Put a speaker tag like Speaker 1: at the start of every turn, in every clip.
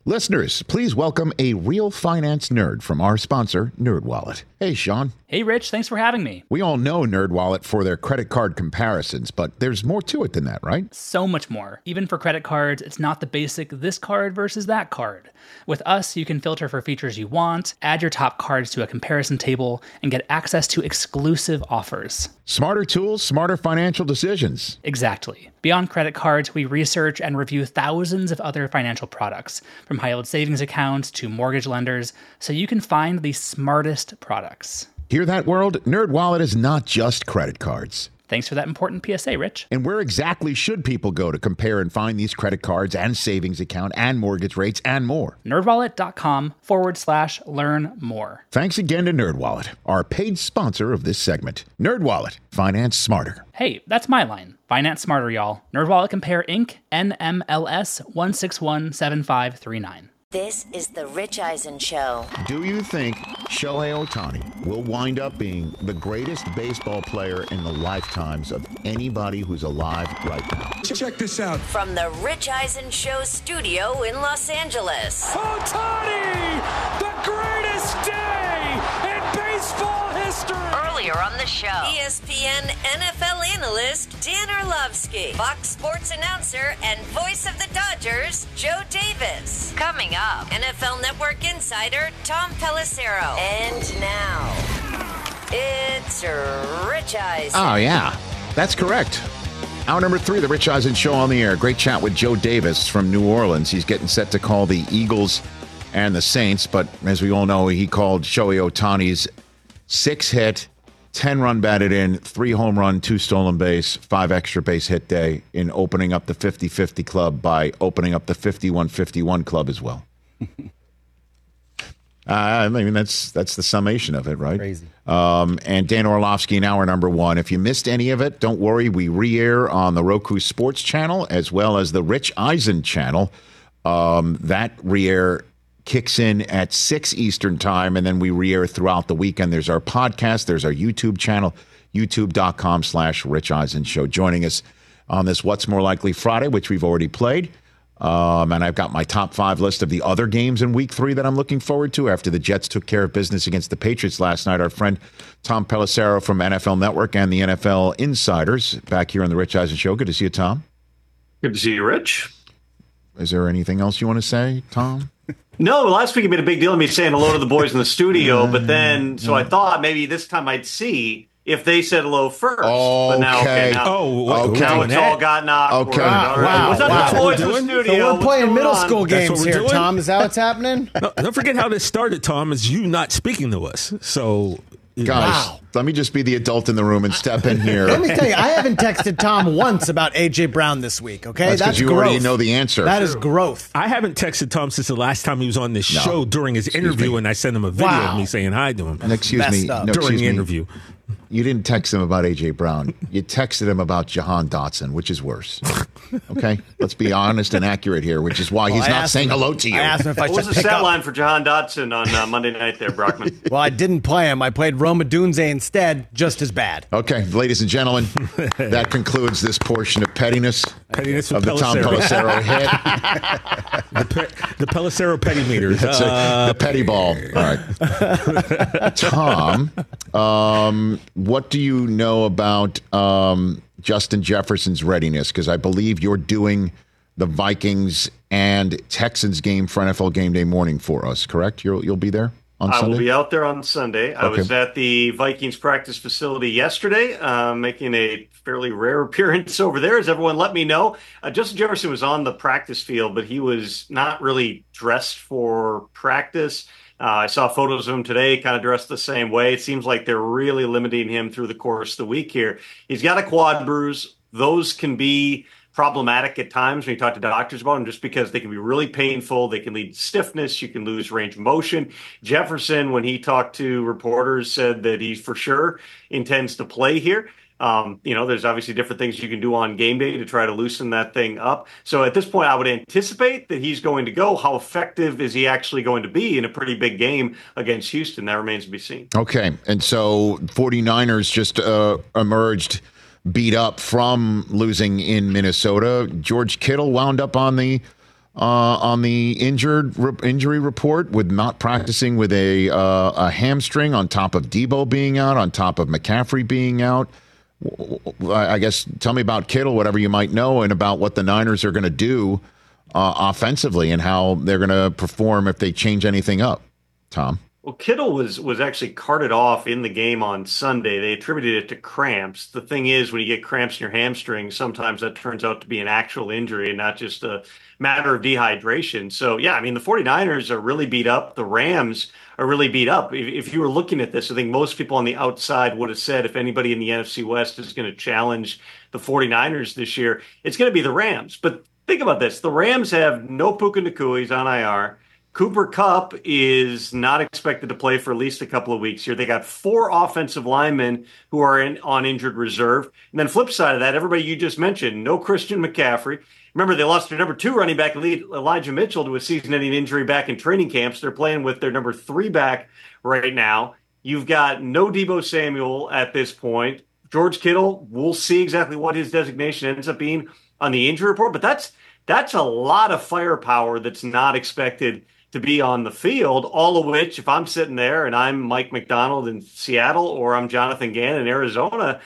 Speaker 1: Listeners, please welcome a real finance nerd from our sponsor, NerdWallet. Hey, Sean.
Speaker 2: Hey, Rich. Thanks for having me.
Speaker 1: We all know NerdWallet for their credit card comparisons, but there's more to it than that, right?
Speaker 2: So much more. Even for credit cards, it's not the basic this card versus that card. With us, you can filter for features you want, add your top cards to a comparison table, and get access to exclusive offers.
Speaker 1: Smarter tools, smarter financial decisions.
Speaker 2: Exactly. Beyond credit cards, we research and review thousands of other financial products, from high-yield savings accounts to mortgage lenders, so you can find the smartest products.
Speaker 1: Hear that, world? NerdWallet is not just credit cards.
Speaker 2: Thanks for that important PSA, Rich.
Speaker 1: And where exactly should people go to compare and find these credit cards and savings account and mortgage rates and more?
Speaker 2: NerdWallet.com/learn more.
Speaker 1: Thanks again to NerdWallet, our paid sponsor of this segment. NerdWallet, finance smarter.
Speaker 2: Hey, that's my line. Finance smarter, y'all. NerdWallet Compare Inc. NMLS 1617539.
Speaker 3: This is the Rich Eisen Show.
Speaker 1: Do you think Shohei Ohtani will wind up being the greatest baseball player in the lifetimes of anybody who's alive right now?
Speaker 4: Check this out.
Speaker 3: From the Rich Eisen Show studio in Los Angeles.
Speaker 4: Ohtani, the greatest day in baseball history.
Speaker 3: Earlier on the show, ESPN NFL analyst Dan Orlovsky, Fox Sports announcer and voice of the Dodgers, Joe Davis. Coming up, NFL Network insider Tom Pelissero. And now, it's Rich Eisen.
Speaker 1: Oh, yeah. That's correct. Hour number 3, the Rich Eisen Show on the air. Great chat with Joe Davis from New Orleans. He's getting set to call the Eagles and the Saints, but as we all know, he called Shohei Ohtani's 6-hit, 10-run batted in, 3 home run, 2 stolen base, 5 extra base hit day in opening up the 50-50 club by opening up the 51-51 club as well. I mean, that's the summation of it, right?
Speaker 5: Crazy.
Speaker 1: And Dan Orlovsky in hour number 1. If you missed any of it, don't worry. We re-air on the Roku Sports channel as well as the Rich Eisen channel. That re-air kicks in at 6 Eastern time, and then we re-air throughout the weekend. There's our podcast. There's our YouTube channel, youtube.com/Rich Eisen Show. Joining us on this What's More Likely Friday, which we've already played. And I've got my top 5 list of the other games in week 3 that I'm looking forward to after the Jets took care of business against the Patriots last night. Our friend Tom Pelissero from NFL Network and the NFL Insiders back here on the Rich Eisen Show. Good to see you, Tom.
Speaker 6: Good to see you, Rich.
Speaker 1: Is there anything else you want to say, Tom?
Speaker 6: No, last week you made a big deal of me saying hello to the boys in the studio, but then, so I thought maybe this time I'd see if they said hello first. But now, now it's all gotten awkward.
Speaker 1: Okay.
Speaker 6: All right. What's up, the boys in the studio?
Speaker 5: So we're playing middle school
Speaker 7: That's
Speaker 5: games
Speaker 7: what we're
Speaker 5: here,
Speaker 7: doing?
Speaker 5: Tom. Is that what's happening?
Speaker 7: No, don't forget how this started, Tom, is you not speaking to us. So,
Speaker 1: Guys, let me just be the adult in the room and step in here.
Speaker 5: Let me tell you, I haven't texted Tom once about A.J. Brown this week, okay?
Speaker 1: That's because you
Speaker 5: growth.
Speaker 1: already know the answer.
Speaker 5: That is growth.
Speaker 7: I haven't texted Tom since the last time he was on this show during his interview,
Speaker 1: me.
Speaker 7: and I sent him a video of me saying hi to him.
Speaker 1: And excuse me.
Speaker 5: Messed up.
Speaker 1: No,
Speaker 7: during
Speaker 1: excuse
Speaker 7: the
Speaker 1: me.
Speaker 7: interview.
Speaker 1: You didn't text him about A.J. Brown. You texted him about Jahan Dotson, which is worse. Okay? Let's be honest and accurate here, which is why he's
Speaker 5: I
Speaker 1: not
Speaker 5: asked
Speaker 1: saying
Speaker 5: him-
Speaker 1: hello to you.
Speaker 5: I asked him if I
Speaker 6: What was
Speaker 5: should
Speaker 6: the
Speaker 5: pick
Speaker 6: stat
Speaker 5: up.
Speaker 6: line for Jahan Dotson on Monday night there, Brockman?
Speaker 5: Well, I didn't play him. I played Roma Dunze instead, just as bad.
Speaker 1: Okay, ladies and gentlemen, that concludes this portion of pettiness
Speaker 7: Pettiness
Speaker 1: of
Speaker 7: with
Speaker 1: the Tom Pelissero hit.
Speaker 7: The Pelissero petty meters.
Speaker 1: That's the petty ball. All right. Tom, what do you know about Justin Jefferson's readiness? Because I believe you're doing the Vikings and Texans game for NFL Game Day morning for us, correct? You'll be there on
Speaker 6: I
Speaker 1: Sunday?
Speaker 6: will be out there on Sunday. I was at the Vikings practice facility yesterday, making a fairly rare appearance over there, as everyone let me know. Justin Jefferson was on the practice field, but he was not really dressed for practice. I saw photos of him today, kind of dressed the same way. It seems like they're really limiting him through the course of the week here. He's got a quad bruise. Those can be problematic at times when you talk to doctors about them, just because they can be really painful. They can lead to stiffness. You can lose range of motion. Jefferson, when he talked to reporters, said that he for sure intends to play here. There's obviously different things you can do on game day to try to loosen that thing up. So at this point, I would anticipate that he's going to go. How effective is he actually going to be in a pretty big game against Houston? That remains to be seen.
Speaker 1: Okay. And so 49ers just emerged beat up from losing in Minnesota. George Kittle wound up on the on the injury report, with not practicing with a hamstring, on top of Debo being out, on top of McCaffrey being out. I guess tell me about Kittle, whatever you might know, and about what the Niners are going to do offensively and how they're going to perform if they change anything up. Tom?
Speaker 6: Well, Kittle was actually carted off in the game on Sunday. They attributed it to cramps. The thing is, when you get cramps in your hamstring, sometimes that turns out to be an actual injury and not just a matter of dehydration. So, yeah, I mean, the 49ers are really beat up. The Rams are really beat up. If you were looking at this, I think most people on the outside would have said if anybody in the NFC West is going to challenge the 49ers this year, it's going to be the Rams. But think about this. The Rams have no Puka Nacua. He's on IR. Cooper Kupp is not expected to play for at least a couple of weeks here. They got 4 offensive linemen who are on injured reserve. And then flip side of that, everybody you just mentioned, no Christian McCaffrey. Remember, they lost their number 2 running back, Elijah Mitchell, to a season-ending injury back in training camps. They're playing with their number 3 back right now. You've got no Debo Samuel at this point. George Kittle, we'll see exactly what his designation ends up being on the injury report. But that's a lot of firepower that's not expected to be on the field, all of which, if I'm sitting there and I'm Mike McDonald in Seattle or I'm Jonathan Gannon in Arizona,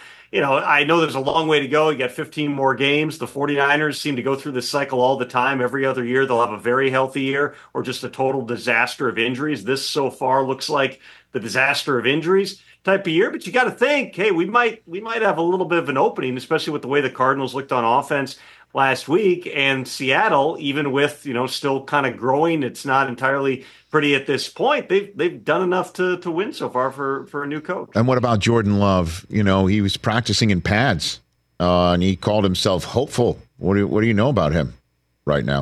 Speaker 6: I know there's a long way to go. You got 15 more games. The 49ers seem to go through this cycle all the time. Every other year, they'll have a very healthy year or just a total disaster of injuries. This so far looks like the disaster of injuries type of year. But you got to think, hey, we might have a little bit of an opening, especially with the way the Cardinals looked on offense last week, and Seattle, even with, still kind of growing, it's not entirely pretty at this point. They've done enough to win so far for a new coach.
Speaker 1: And what about Jordan Love? He was practicing in pads, and he called himself hopeful. What do you know about him right now?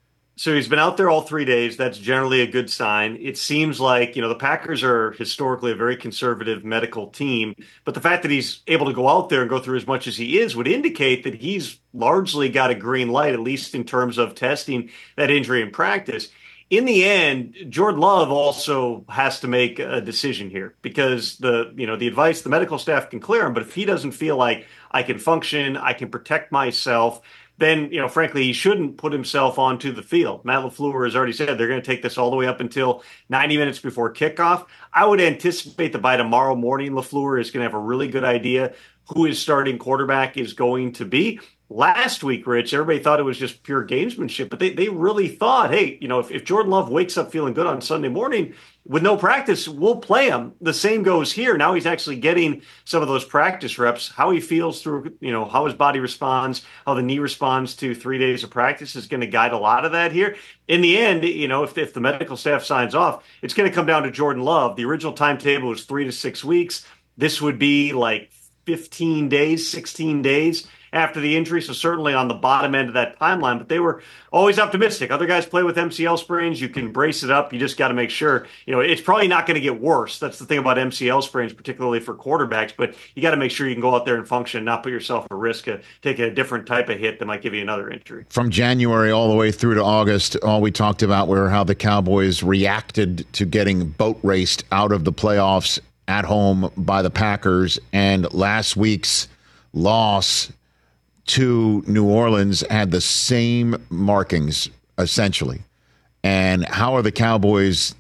Speaker 6: So he's been out there all 3 days. That's generally a good sign. It seems like, the Packers are historically a very conservative medical team, but the fact that he's able to go out there and go through as much as he is would indicate that he's largely got a green light, at least in terms of testing that injury in practice. In the end, Jordan Love also has to make a decision here because the advice, the medical staff can clear him, but if he doesn't feel like I can function, I can protect myself, then, frankly, he shouldn't put himself onto the field. Matt LaFleur has already said they're going to take this all the way up until 90 minutes before kickoff. I would anticipate that by tomorrow morning, LaFleur is going to have a really good idea who his starting quarterback is going to be. Last week, Rich, everybody thought it was just pure gamesmanship, but they really thought, hey, if Jordan Love wakes up feeling good on Sunday morning with no practice, we'll play him. The same goes here. Now he's actually getting some of those practice reps. How he feels through, how his body responds, how the knee responds to 3 days of practice is going to guide a lot of that here. In the end, if the medical staff signs off, it's going to come down to Jordan Love. The original timetable was 3 to 6 weeks. This would be like 15 days, 16 days after the injury, so certainly on the bottom end of that timeline, but they were always optimistic. Other guys play with MCL sprains. You can brace it up. You just got to make sure, it's probably not going to get worse. That's the thing about MCL sprains, particularly for quarterbacks, but you got to make sure you can go out there and function and not put yourself at risk of taking a different type of hit that might give you another injury.
Speaker 1: From January all the way through to August, all we talked about were how the Cowboys reacted to getting boat raced out of the playoffs at home by the Packers, and last week's loss to New Orleans had the same markings, essentially. And how are the Cowboys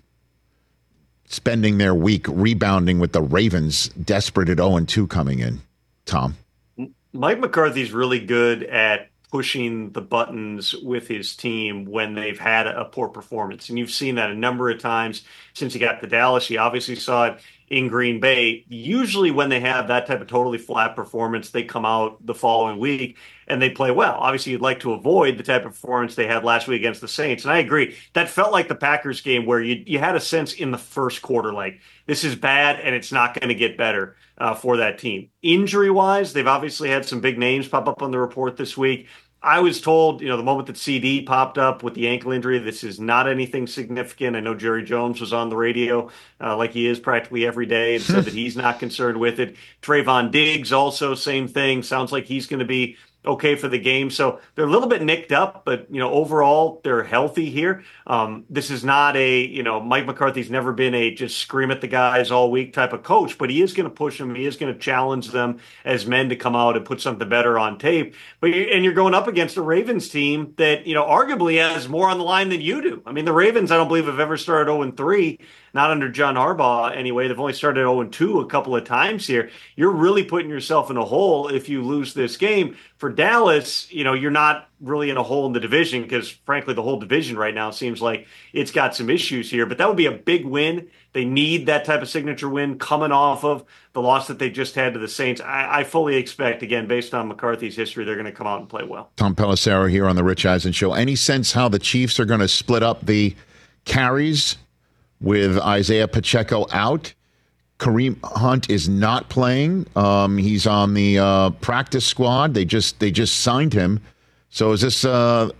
Speaker 1: spending their week rebounding with the Ravens, desperate at 0-2 coming in, Tom?
Speaker 6: Mike McCarthy's really good at pushing the buttons with his team when they've had a poor performance. And you've seen that a number of times since he got to Dallas. He obviously saw it in Green Bay. Usually when they have that type of totally flat performance, they come out the following week and they play well. Obviously, you'd like to avoid the type of performance they had last week against the Saints. And I agree. That felt like the Packers game where you had a sense in the first quarter, like this is bad and it's not going to get better for that team. Injury-wise, they've obviously had some big names pop up on the report this week. I was told, the moment that CD popped up with the ankle injury, this is not anything significant. I know Jerry Jones was on the radio like he is practically every day and said that he's not concerned with it. Trayvon Diggs also, same thing. Sounds like he's going to be okay for the game. So they're a little bit nicked up, but overall they're healthy here. This is not Mike McCarthy's never been a just scream at the guys all week type of coach, but he is going to push them. He is going to challenge them as men to come out and put something better on tape. But you're going up against a Ravens team that arguably has more on the line than you do. I mean, the Ravens, I don't believe have ever started 0-3. Not under John Harbaugh anyway. They've only started 0-2 a couple of times here. You're really putting yourself in a hole if you lose this game. For Dallas, you're not really in a hole in the division because, frankly, the whole division right now seems like it's got some issues here. But that would be a big win. They need that type of signature win coming off of the loss that they just had to the Saints. I fully expect, again, based on McCarthy's history, they're going to come out and play well.
Speaker 1: Tom Pelissero here on the Rich Eisen Show. Any sense how the Chiefs are going to split up the carries with Isaiah Pacheco out? Kareem Hunt is not playing. He's on the practice squad. They just signed him. So is this an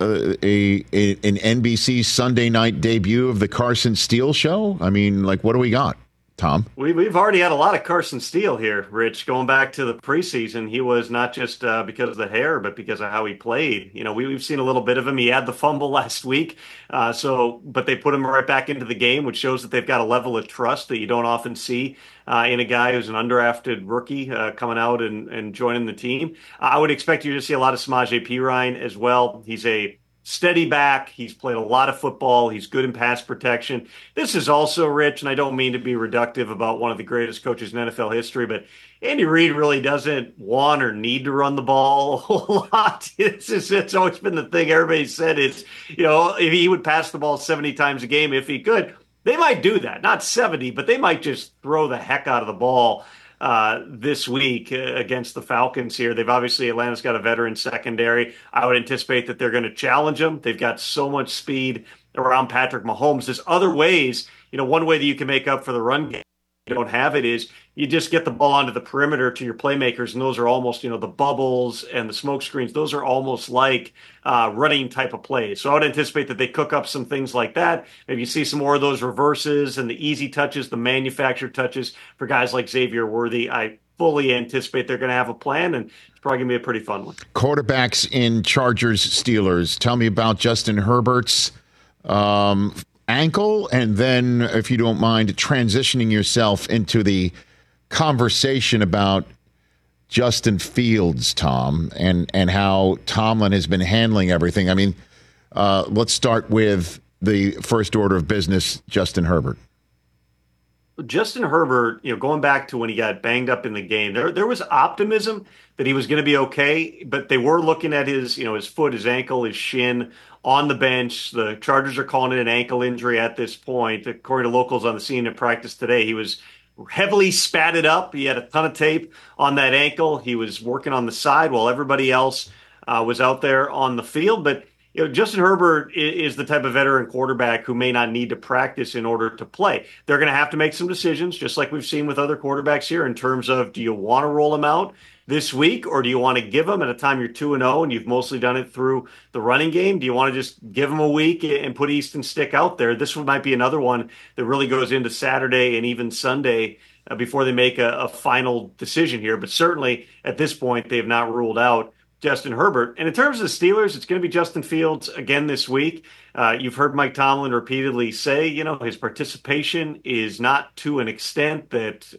Speaker 1: NBC Sunday night debut of the Carson Steele show? I mean, what do we got, Tom?
Speaker 6: We've already had a lot of Carson Steele here, Rich. Going back to the preseason, he was not just because of the hair, but because of how he played. We've seen a little bit of him. He had the fumble last week, but they put him right back into the game, which shows that they've got a level of trust that you don't often see in a guy who's an undrafted rookie coming out and joining the team. I would expect you to see a lot of Samaje Perine as well. He's a steady back. He's played a lot of football. He's good in pass protection. This is also, Rich, and I don't mean to be reductive about one of the greatest coaches in NFL history, but Andy Reid really doesn't want or need to run the ball a whole lot. It's always been the thing everybody said is, if he would pass the ball 70 times a game if he could. They might do that, not 70, but they might just throw the heck out of the ball this week against the Falcons here. Atlanta's got a veteran secondary. I would anticipate that they're going to challenge them. They've got so much speed around Patrick Mahomes. There's other ways, one way that you can make up for the run game. You don't have it is you just get the ball onto the perimeter to your playmakers, and those are almost, the bubbles and the smoke screens. Those are almost like running type of plays. So I would anticipate that they cook up some things like that. Maybe you see some more of those reverses and the easy touches, the manufactured touches for guys like Xavier Worthy. I fully anticipate they're going to have a plan, and it's probably going to be a pretty fun one.
Speaker 1: Quarterbacks in Chargers Steelers. Tell me about Justin Herbert's ankle, and then, if you don't mind, transitioning yourself into the conversation about Justin Fields, Tom, and how Tomlin has been handling everything. I mean, let's start with the first order of business, Justin Herbert.
Speaker 6: Justin Herbert, going back to when he got banged up in the game, there was optimism that he was going to be okay, but they were looking at his foot, his ankle, his shin on the bench. The Chargers are calling it an ankle injury at this point. According to locals on the scene at practice today, he was heavily spatted up. He had a ton of tape on that ankle. He was working on the side while everybody else was out there on the field. But Justin Herbert is the type of veteran quarterback who may not need to practice in order to play. They're going to have to make some decisions, just like we've seen with other quarterbacks here, in terms of, do you want to roll him out this week, or do you want to give him, at a time you're 2-0 and you've mostly done it through the running game? Do you want to just give him a week and put Easton Stick out there? This one might be another one that really goes into Saturday and even Sunday before they make a final decision here. But certainly at this point, they have not ruled out Justin Herbert. And in terms of the Steelers, it's going to be Justin Fields again this week. You've heard Mike Tomlin repeatedly say, his participation is not to an extent that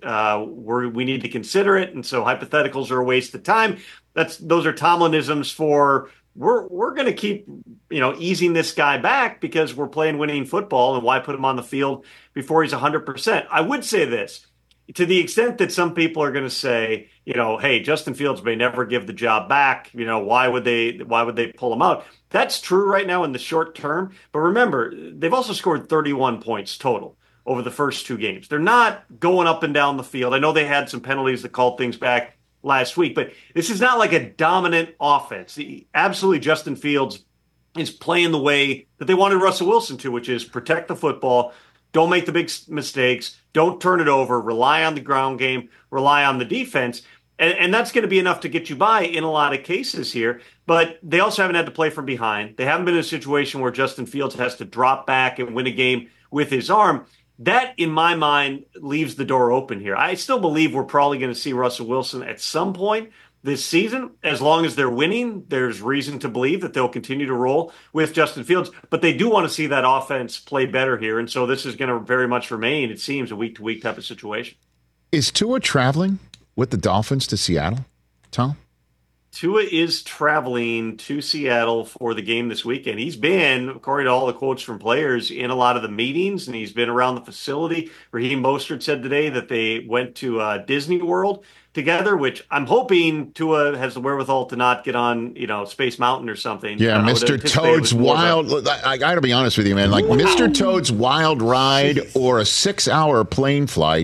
Speaker 6: we need to consider it. And so hypotheticals are a waste of time. Those are Tomlinisms for we're going to keep, easing this guy back because we're playing winning football, and why put him on the field before he's 100%? I would say this. To the extent that some people are going to say, hey, Justin Fields may never give the job back. Why would they pull him out? That's true right now in the short term. But remember, they've also scored 31 points total over the first two games. They're not going up and down the field. I know they had some penalties that called things back last week, but this is not like a dominant offense. Absolutely, Justin Fields is playing the way that they wanted Russell Wilson to, which is protect the football, don't make the big mistakes, don't turn it over, rely on the ground game, rely on the defense. And that's going to be enough to get you by in a lot of cases here. But they also haven't had to play from behind. They haven't been in a situation where Justin Fields has to drop back and win a game with his arm. That, in my mind, leaves the door open here. I still believe we're probably going to see Russell Wilson at some point, this season. As long as they're winning, there's reason to believe that they'll continue to roll with Justin Fields. But they do want to see that offense play better here. And so this is going to very much remain, it seems, a week-to-week type of situation.
Speaker 1: Is Tua traveling with the Dolphins to Seattle, Tom?
Speaker 6: Tua is traveling to Seattle for the game this weekend. He's been, according to all the quotes from players, in a lot of the meetings, and he's been around the facility. Raheem Mostert said today that they went to Disney World together, which I'm hoping Tua has the wherewithal to not get on, Space Mountain or something.
Speaker 1: Yeah, Mr. Toad's Wild. I got to be honest with you, man. Like Mr. Toad's Wild Ride or a 6-hour plane flight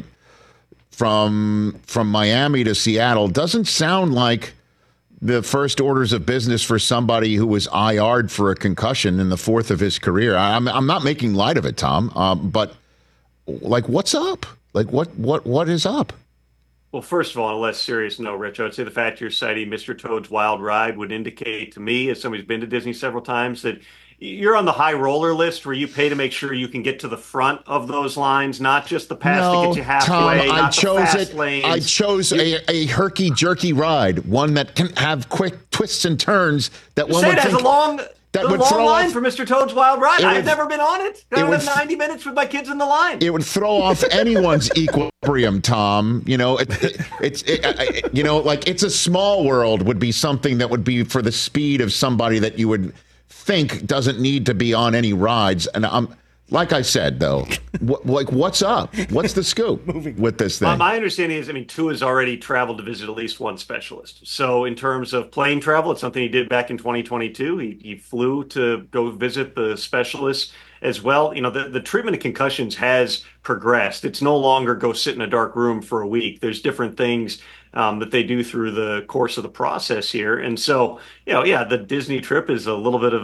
Speaker 1: from Miami to Seattle doesn't sound like the first orders of business for somebody who was IR'd for a concussion in the fourth of his career. I'm not making light of it, Tom, but like, what's up? Like, what is up?
Speaker 6: Well, first of all, on a less serious note, Rich, I would say the fact you're citing Mr. Toad's Wild Ride would indicate to me, as somebody who's been to Disney several times, that you're on the high roller list where you pay to make sure you can get to the front of those lines, not just the pass to get you halfway.
Speaker 1: Tom,
Speaker 6: I
Speaker 1: chose a herky-jerky ride, one that can have quick twists and turns that one would think...
Speaker 6: has a long line for Mr. Toad's Wild Ride. I've never been on it. I would have 90 minutes with my kids in the line.
Speaker 1: It would throw off anyone's equilibrium, Tom. It's a small world would be something that would be for the speed of somebody that you would think doesn't need to be on any rides. And like I said, though, what's up? What's the scoop with this thing?
Speaker 6: My understanding is, Tua's already traveled to visit at least one specialist. So in terms of plane travel, it's something he did back in 2022. He flew to go visit the specialist as well. The treatment of concussions has progressed. It's no longer go sit in a dark room for a week. There's different things that they do through the course of the process here. And so, the Disney trip is a little bit of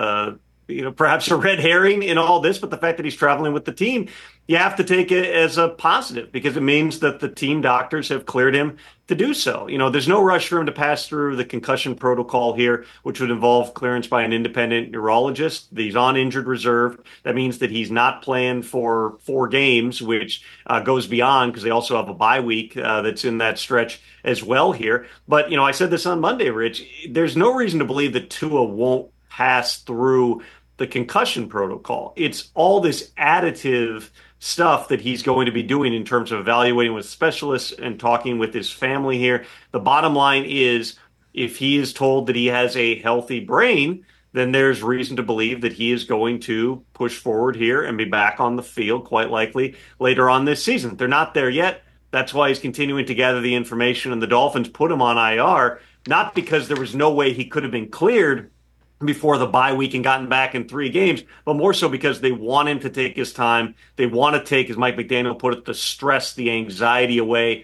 Speaker 6: a perhaps a red herring in all this, but the fact that he's traveling with the team, you have to take it as a positive because it means that the team doctors have cleared him to do so. There's no rush for him to pass through the concussion protocol here, which would involve clearance by an independent neurologist. He's on injured reserve. That means that he's not playing for 4 games, which goes beyond because they also have a bye week that's in that stretch as well here. But, I said this on Monday, Rich, there's no reason to believe that Tua won't pass through the concussion protocol. It's all this additive stuff that he's going to be doing in terms of evaluating with specialists and talking with his family here. The bottom line is, if he is told that he has a healthy brain, then there's reason to believe that he is going to push forward here and be back on the field, quite likely later on this season. They're not there yet. That's why he's continuing to gather the information, and the Dolphins put him on IR, not because there was no way he could have been cleared before the bye week and gotten back in 3 games, but more so because they want him to take his time. They want to take, as Mike McDaniel put it, the stress, the anxiety away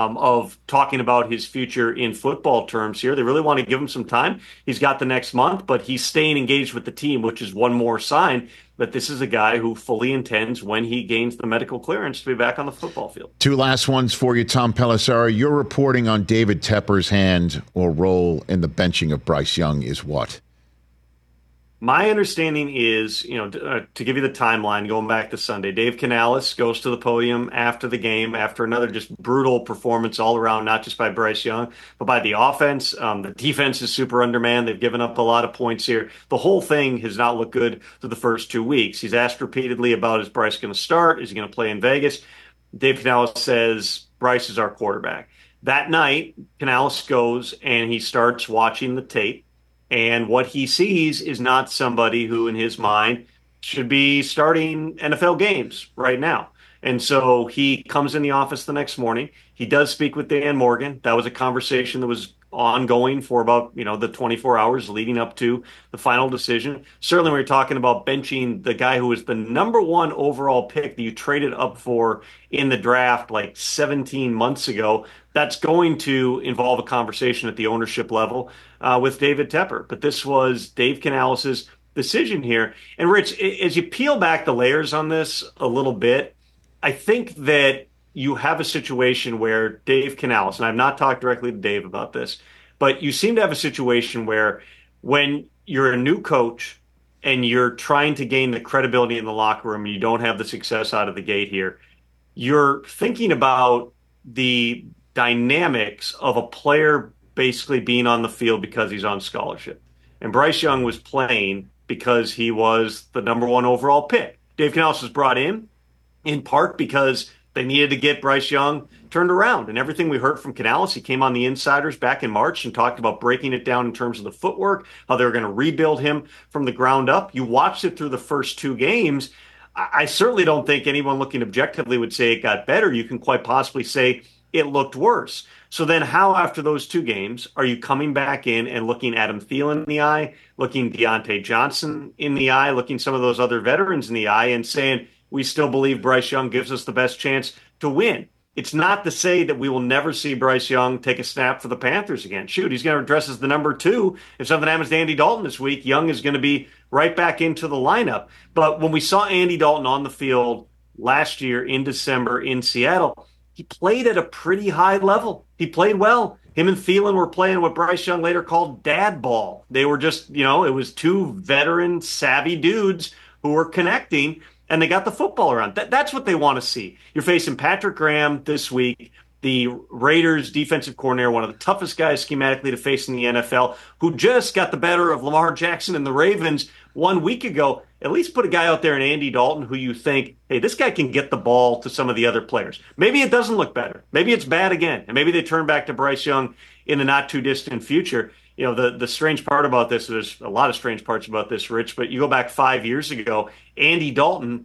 Speaker 6: of talking about his future in football terms here. They really want to give him some time. He's got the next month, but he's staying engaged with the team, which is one more sign that this is a guy who fully intends, when he gains the medical clearance, to be back on the football field.
Speaker 1: 2 last ones for you, Tom Pelissero. Your reporting on David Tepper's hand or role in the benching of Bryce Young is what?
Speaker 6: My understanding is, to give you the timeline, going back to Sunday, Dave Canales goes to the podium after the game, after another just brutal performance all around, not just by Bryce Young, but by the offense. The defense is super undermanned. They've given up a lot of points here. The whole thing has not looked good through the first 2 weeks. He's asked repeatedly about, is Bryce going to start? Is he going to play in Vegas? Dave Canales says, Bryce is our quarterback. That night, Canales goes and he starts watching the tape. And what he sees is not somebody who, in his mind, should be starting NFL games right now. And so he comes in the office the next morning. He does speak with Dan Morgan. That was a conversation that was ongoing for about, the 24 hours leading up to the final decision. Certainly when you're talking about benching the guy who was the number 1 overall pick that you traded up for in the draft like 17 months ago, that's going to involve a conversation at the ownership level with David Tepper. But this was Dave Canales' decision here. And Rich, as you peel back the layers on this a little bit, I think that you have a situation where Dave Canales, and I've not talked directly to Dave about this, but you seem to have a situation where when you're a new coach and you're trying to gain the credibility in the locker room and you don't have the success out of the gate here, you're thinking about the dynamics of a player basically being on the field because he's on scholarship. And Bryce Young was playing because he was the number one overall pick. Dave Canales was brought in part because they needed to get Bryce Young turned around. And everything we heard from Canales, he came on the Insiders back in March and talked about breaking it down in terms of the footwork, how they were going to rebuild him from the ground up. You watched it through the first two games. I certainly don't think anyone looking objectively would say it got better. You can quite possibly say it looked worse. So then how, after those two games, are you coming back in and looking Adam Thielen in the eye, looking Deontay Johnson in the eye, looking some of those other veterans in the eye and saying, we still believe Bryce Young gives us the best chance to win? It's not to say that we will never see Bryce Young take a snap for the Panthers again. Shoot, he's going to dress as the number 2. If something happens to Andy Dalton this week, Young is going to be right back into the lineup. But when we saw Andy Dalton on the field last year in December in Seattle, he played at a pretty high level. He played well. Him and Thielen were playing what Bryce Young later called dad ball. They were just, it was two veteran, savvy dudes who were connecting, and they got the football around. That's what they want to see. You're facing Patrick Graham this week, the Raiders defensive coordinator, one of the toughest guys schematically to face in the NFL, who just got the better of Lamar Jackson and the Ravens 1 week ago. At least put a guy out there in Andy Dalton who you think, hey, this guy can get the ball to some of the other players. Maybe it doesn't look better. Maybe it's bad again. And maybe they turn back to Bryce Young in the not too distant future. The strange part about this, there's a lot of strange parts about this, Rich, but you go back 5 years ago, Andy Dalton,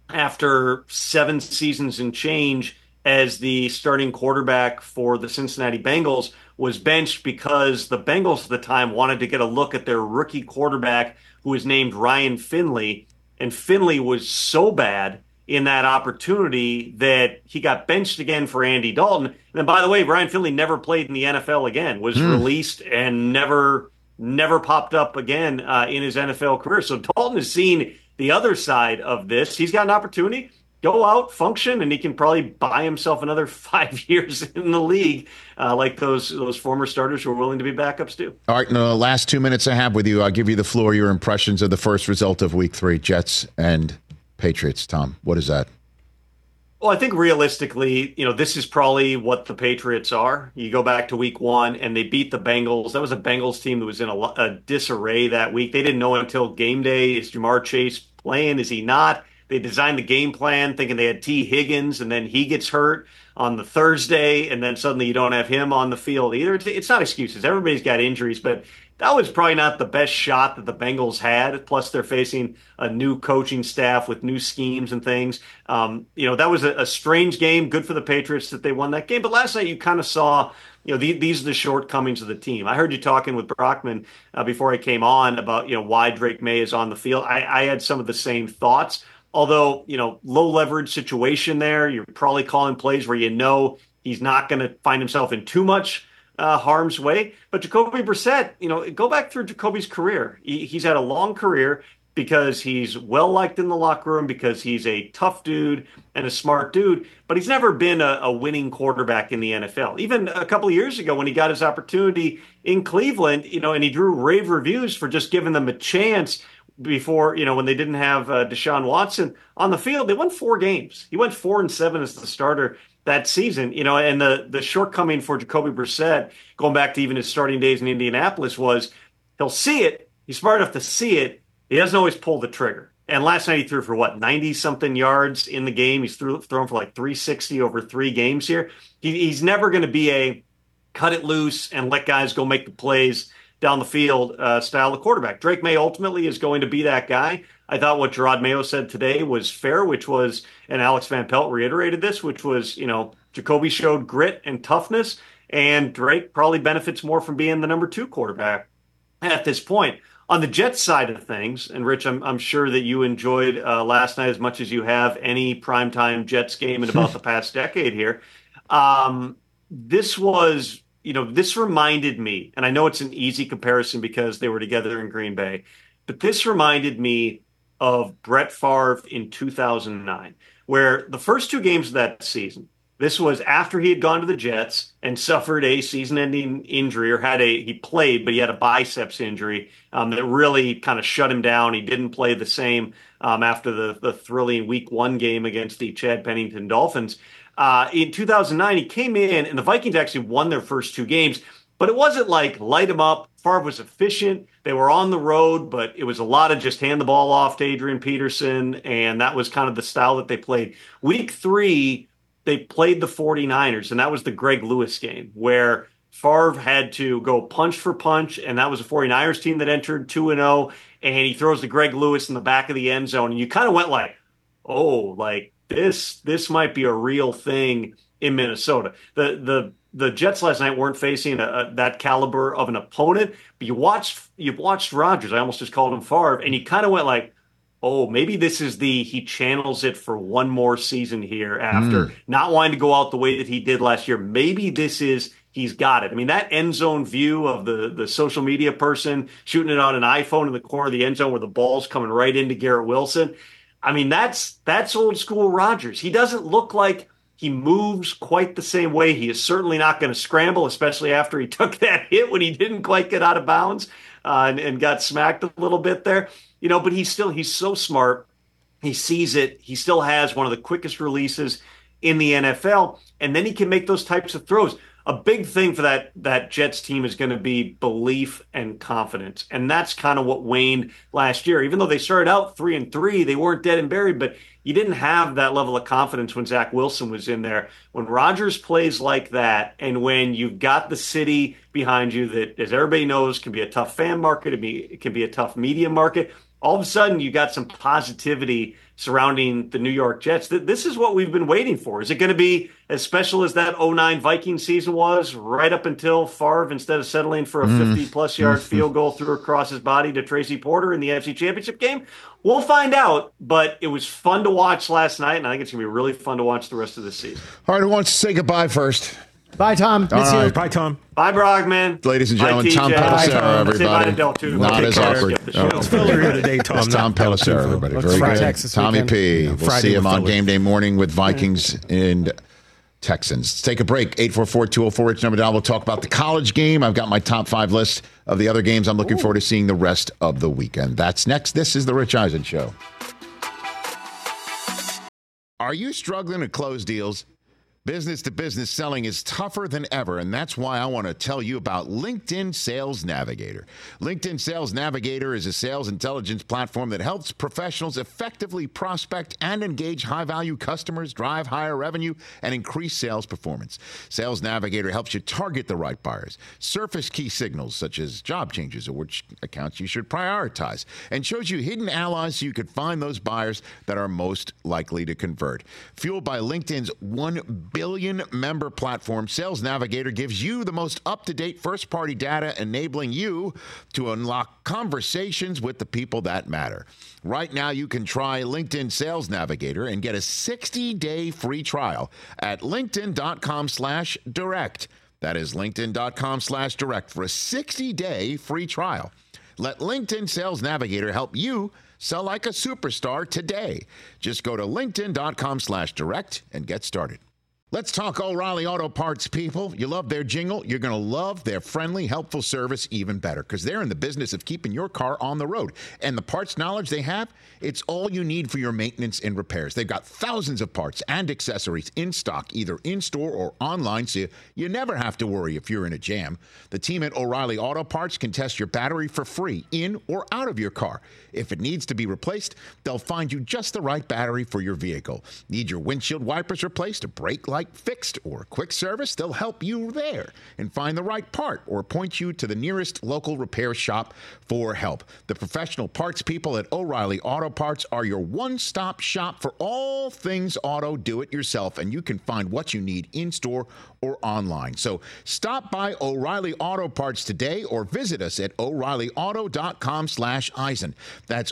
Speaker 6: after 7 seasons and change as the starting quarterback for the Cincinnati Bengals, was benched because the Bengals at the time wanted to get a look at their rookie quarterback who was named Ryan Finley. And Finley was so bad in that opportunity that he got benched again for Andy Dalton. And then, by the way, Ryan Finley never played in the NFL again, was released and never popped up again in his NFL career. So Dalton has seen the other side of this. He's got an opportunity. Go out, function, and he can probably buy himself another 5 years in the league, like those former starters who are willing to be backups do.
Speaker 1: All right, in the last 2 minutes I have with you, I'll give you the floor. Your impressions of the first result of Week 3, Jets and Patriots. Tom, what is that?
Speaker 6: Well, I think realistically, this is probably what the Patriots are. You go back to Week 1, and they beat the Bengals. That was a Bengals team that was in a disarray that week. They didn't know until game day, is Jamar Chase playing? Is he not? They designed the game plan thinking they had T. Higgins, and then he gets hurt on the Thursday, and then suddenly you don't have him on the field either. It's not excuses. Everybody's got injuries, but that was probably not the best shot that the Bengals had. Plus, they're facing a new coaching staff with new schemes and things. That was a strange game. Good for the Patriots that they won that game. But last night you kind of saw, these are the shortcomings of the team. I heard you talking with Brockman before I came on about, why Drake May is on the field. I had some of the same thoughts. Although, low leverage situation there, you're probably calling plays where he's not going to find himself in too much harm's way. But Jacoby Brissett, go back through Jacoby's career. He's had a long career because he's well-liked in the locker room, because he's a tough dude and a smart dude, but he's never been a winning quarterback in the NFL. Even a couple of years ago when he got his opportunity in Cleveland, and he drew rave reviews for just giving them a chance before, when they didn't have Deshaun Watson on the field. They won 4 games. He went 4-7 as the starter that season, and the shortcoming for Jacoby Brissett, going back to even his starting days in Indianapolis, was he'll see it. He's smart enough to see it. He doesn't always pull the trigger. And last night he threw for 90-something yards in the game. He's thrown for like 360 over 3 games here. He's never going to be a cut it loose and let guys go make the plays down the field style of quarterback. Drake May ultimately is going to be that guy. I thought what Gerard Mayo said today was fair, which was, and Alex Van Pelt reiterated this, which was, Jacoby showed grit and toughness, and Drake probably benefits more from being the number 2 quarterback at this point. On the Jets side of things, and Rich, I'm sure that you enjoyed last night as much as you have any primetime Jets game in about the past decade here. This was, this reminded me, and I know it's an easy comparison because they were together in Green Bay, but this reminded me of Brett Favre in 2009, where the first 2 games of that season, this was after he had gone to the Jets and suffered a season-ending injury, or he played, but he had a biceps injury that really kind of shut him down. He didn't play the same after the thrilling Week 1 game against the Chad Pennington Dolphins. In 2009, he came in, and the Vikings actually won their first 2 games, But it wasn't like light him up. Favre was efficient. They were on the road, but it was a lot of just hand the ball off to Adrian Peterson, and that was kind of the style that they played. Week 3, they played the 49ers, and that was the Greg Lewis game where Favre had to go punch for punch, and that was a 49ers team that entered 2-0, and he throws to Greg Lewis in the back of the end zone, and you kind of went like, oh, like this might be a real thing in Minnesota. The Jets last night weren't facing that caliber of an opponent, but you watched Rodgers. I almost just called him Favre, and you kind of went like, oh, maybe this is he channels it for one more season here after not wanting to go out the way that he did last year. Maybe he's got it. I mean, that end zone view of the social media person shooting it on an iPhone in the corner of the end zone where the ball's coming right into Garrett Wilson. I mean, that's old school Rodgers. He doesn't look like he moves quite the same way. He is certainly not going to scramble, especially after he took that hit when he didn't quite get out of bounds and got smacked a little bit there. But he's so smart. He sees it. He still has one of the quickest releases in the NFL, and then he can make those types of throws. A big thing for that Jets team is going to be belief and confidence, and that's kind of what waned last year. Even though they started out 3-3, they weren't dead and buried, but you didn't have that level of confidence when Zach Wilson was in there. When Rodgers plays like that, and when you've got the city behind you that, as everybody knows, can be a tough fan market, it can be a tough media market, all of a sudden you got some positivity surrounding the New York Jets. This is what we've been waiting for. Is it going to be as special as that 2009 Viking season was, right up until Favre, instead of settling for a 50-plus yard field goal, threw across his body to Tracy Porter in the AFC Championship game? We'll find out, but it was fun to watch last night, and I think it's going to be really fun to watch the rest of the season.
Speaker 1: All right, who wants to say goodbye first?
Speaker 5: Bye, Tom. Miss you.
Speaker 7: Bye, Tom.
Speaker 6: Bye, Brogman.
Speaker 1: Ladies and gentlemen, Tom Pelissero, everybody. Not as awkward.
Speaker 7: It's filler here today, Tom.
Speaker 1: It's Tom Pelissero, everybody. Very good.
Speaker 5: Texas
Speaker 1: Tommy
Speaker 5: weekend.
Speaker 1: P. We'll
Speaker 7: Friday
Speaker 1: see him
Speaker 7: with
Speaker 1: on
Speaker 7: Philly.
Speaker 1: game day morning with Vikings and Texans. Let's take a break. 844-204-RICH number down. We'll talk about the college game. I've got my top 5 list of the other games I'm looking forward to seeing the rest of the weekend. That's next. This is the Rich Eisen Show. Are you struggling to close deals? Business-to-business selling is tougher than ever, and that's why I want to tell you about LinkedIn Sales Navigator. LinkedIn Sales Navigator is a sales intelligence platform that helps professionals effectively prospect and engage high-value customers, drive higher revenue, and increase sales performance. Sales Navigator helps you target the right buyers, surface key signals such as job changes or which accounts you should prioritize, and shows you hidden allies so you could find those buyers that are most likely to convert. Fueled by LinkedIn's 1 billion member platform, Sales Navigator gives you the most up-to-date first-party data, enabling you to unlock conversations with the people that matter. Right now, you can try LinkedIn Sales Navigator and get a 60-day free trial at linkedin.com/direct. That is linkedin.com/direct for a 60-day free trial. Let LinkedIn Sales Navigator help you sell like a superstar today. Just go to linkedin.com/direct and get started. Let's talk O'Reilly Auto Parts, people. You love their jingle. You're going to love their friendly, helpful service even better because they're in the business of keeping your car on the road. And the parts knowledge they have, it's all you need for your maintenance and repairs. They've got thousands of parts and accessories in stock, either in-store or online, so you never have to worry if you're in a jam. The team at O'Reilly Auto Parts can test your battery for free in or out of your car. If it needs to be replaced, they'll find you just the right battery for your vehicle. Need your windshield wipers replaced, a brake light fixed, or a quick service? They'll help you there and find the right part or point you to the nearest local repair shop for help. The professional parts people at O'Reilly Auto Parts are your one-stop shop for all things auto do-it-yourself, and you can find what you need in-store or online. So stop by O'Reilly Auto Parts today or visit us at O'ReillyAuto.com/Eisen. That's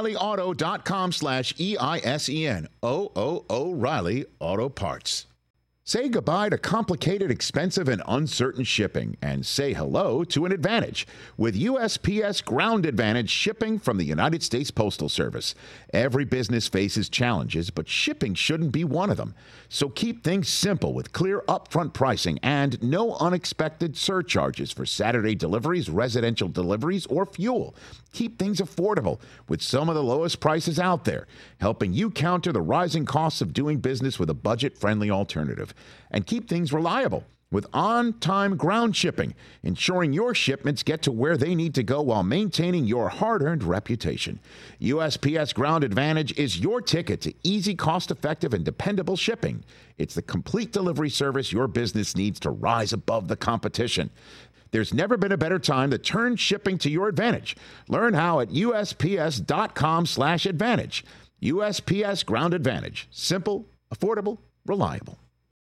Speaker 1: O'ReillyAuto.com/EISEN. O'Reilly Auto Parts. Say goodbye to complicated, expensive, and uncertain shipping, and say hello to an advantage with USPS Ground Advantage shipping from the United States Postal Service. Every business faces challenges, but shipping shouldn't be one of them. So keep things simple with clear upfront pricing and no unexpected surcharges for Saturday deliveries, residential deliveries, or fuel. Keep things affordable with some of the lowest prices out there, helping you counter the rising costs of doing business with a budget-friendly alternative. And keep things reliable with on-time ground shipping, ensuring your shipments get to where they need to go while maintaining your hard-earned reputation. USPS Ground Advantage is your ticket to easy, cost-effective, and dependable shipping. It's the complete delivery service your business needs to rise above the competition. There's never been a better time to turn shipping to your advantage. Learn how at USPS.com/advantage. USPS Ground Advantage. Simple, affordable, reliable.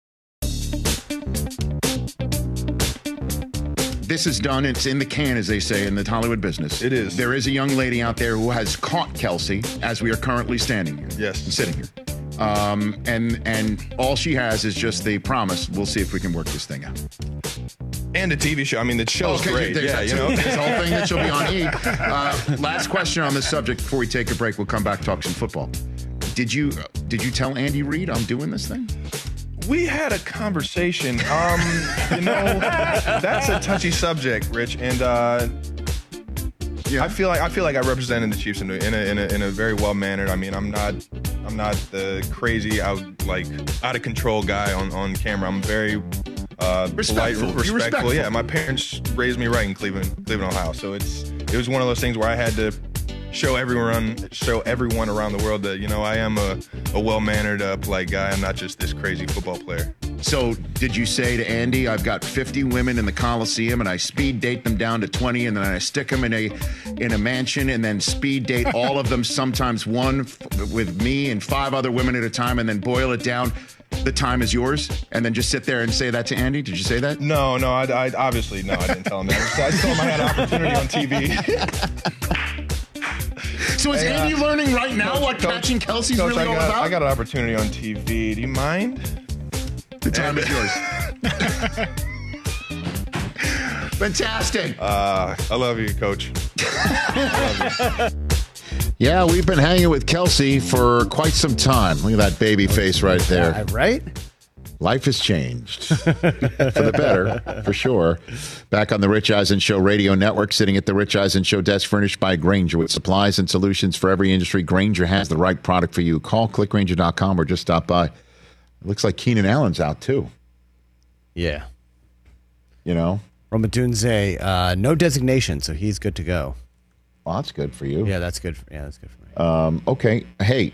Speaker 1: This is done. It's in the can, as they say in the Hollywood business.
Speaker 8: It is.
Speaker 1: There is a young lady out there who has caught Kelsey as we are currently standing here.
Speaker 8: Yes.
Speaker 1: Sitting here. And all she has is just the promise. We'll see if we can work this thing out.
Speaker 8: And the TV show. I mean, the show's great.
Speaker 1: Yeah, you know, this whole thing that she'll be on E! Last question on this subject before we take a break. We'll come back and talk some football. Did you tell Andy Reid I'm doing this thing?
Speaker 8: We had a conversation. You know, that's a touchy subject, Rich, and I feel like I represented the Chiefs in a very well mannered. I mean, I'm not the crazy out of control guy on camera. I'm very polite, respectful. Yeah, my parents raised me right in Cleveland, Ohio. So it was one of those things where I had to show everyone around the world that, you know, I am a well-mannered, polite guy. I'm not just this crazy football player.
Speaker 1: So did you say to Andy, I've got 50 women in the Coliseum and I speed date them down to 20 and then I stick them in a mansion and then speed date all of them, sometimes one with me and 5 other women at a time, and then boil it down? The time is yours, and then just sit there and say that to Andy? Did you say that?
Speaker 8: No, I obviously, no, I didn't tell him that. I told him I had an opportunity on TV.
Speaker 1: So is Andy learning right now what catching Kelsey's really all about?
Speaker 8: I got an opportunity on TV. Do you mind?
Speaker 1: The time is yours. Fantastic.
Speaker 8: I love you, Coach. I love you.
Speaker 1: Yeah, we've been hanging with Kelsey for quite some time. Look at that baby face right there.
Speaker 5: Yeah, right?
Speaker 1: Life has changed for the better, for sure. Back on the Rich Eisen Show radio network, sitting at the Rich Eisen Show desk, furnished by Grainger with supplies and solutions for every industry. Grainger has the right product for you. Call clickgrainger.com or just stop by. It looks like Keenan Allen's out too.
Speaker 5: Yeah.
Speaker 1: You know?
Speaker 5: Roma Dunze, no designation, so he's good to go.
Speaker 1: Well, that's good for you.
Speaker 5: Yeah, that's good for me.
Speaker 1: Okay. Hey,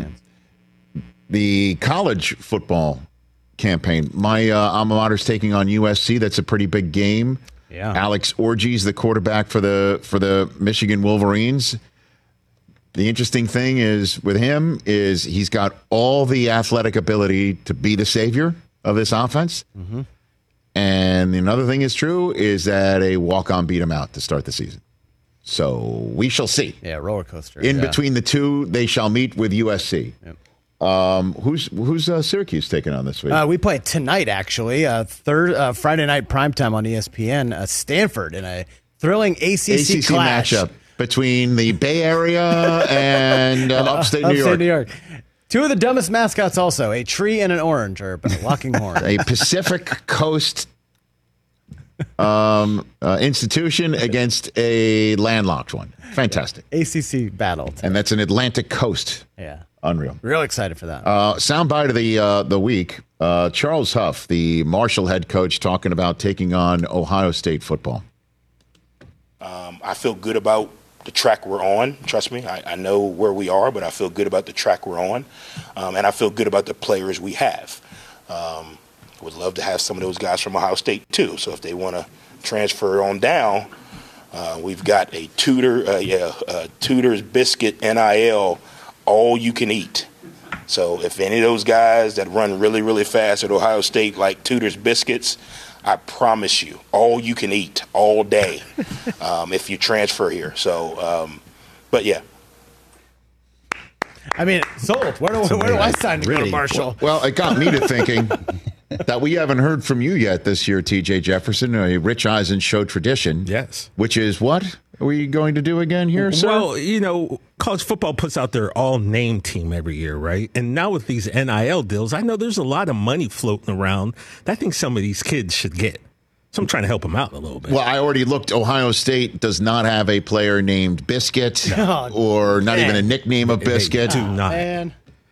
Speaker 1: the college football campaign. My alma mater's taking on USC. That's a pretty big game.
Speaker 5: Yeah.
Speaker 1: Alex Orji's the quarterback for the Michigan Wolverines. The interesting thing is with him is he's got all the athletic ability to be the savior of this offense. Mm-hmm. And another thing is true is that a walk-on beat him out to start the season. So we shall see.
Speaker 5: Yeah, roller coaster.
Speaker 1: In between the two, they shall meet with USC. Yep. Who's Syracuse taking on this week?
Speaker 5: We play tonight, actually. Friday night primetime on ESPN. Stanford in a thrilling ACC clash
Speaker 1: matchup between the Bay Area and upstate New York.
Speaker 5: Two of the dumbest mascots also, a tree and an orange, or a locking horn.
Speaker 1: A Pacific Coast institution against a landlocked one. Fantastic.
Speaker 5: ACC battle.
Speaker 1: And that's an Atlantic Coast.
Speaker 5: Yeah.
Speaker 1: Unreal.
Speaker 5: Real excited for that.
Speaker 1: Soundbite of the week. Charles Huff, the Marshall head coach, talking about taking on Ohio State football.
Speaker 9: I feel good about the track we're on. Trust me, I know where we are, but I feel good about the track we're on. And I feel good about the players we have. Would love to have some of those guys from Ohio State, too. So if they want to transfer on down, we've got a Tudor's Biscuit NIL, all you can eat. So if any of those guys that run really, really fast at Ohio State like Tudor's Biscuits, I promise you, all you can eat all day if you transfer here. So, but yeah.
Speaker 5: I mean, sold. Where do I sign to go to Marshall?
Speaker 1: Well, it got me to thinking that we haven't heard from you yet this year, TJ Jefferson, a Rich Eisen Show tradition.
Speaker 7: Yes.
Speaker 1: Which is what are we going to do again here, sir?
Speaker 7: Well, you know, college football puts out their all-name team every year, right? And now with these NIL deals, I know there's a lot of money floating around that I think some of these kids should get. So I'm trying to help them out a little bit.
Speaker 1: Well, I already looked. Ohio State does not have a player named Biscuit or not even a nickname of Biscuit.
Speaker 7: They do not.
Speaker 5: Man.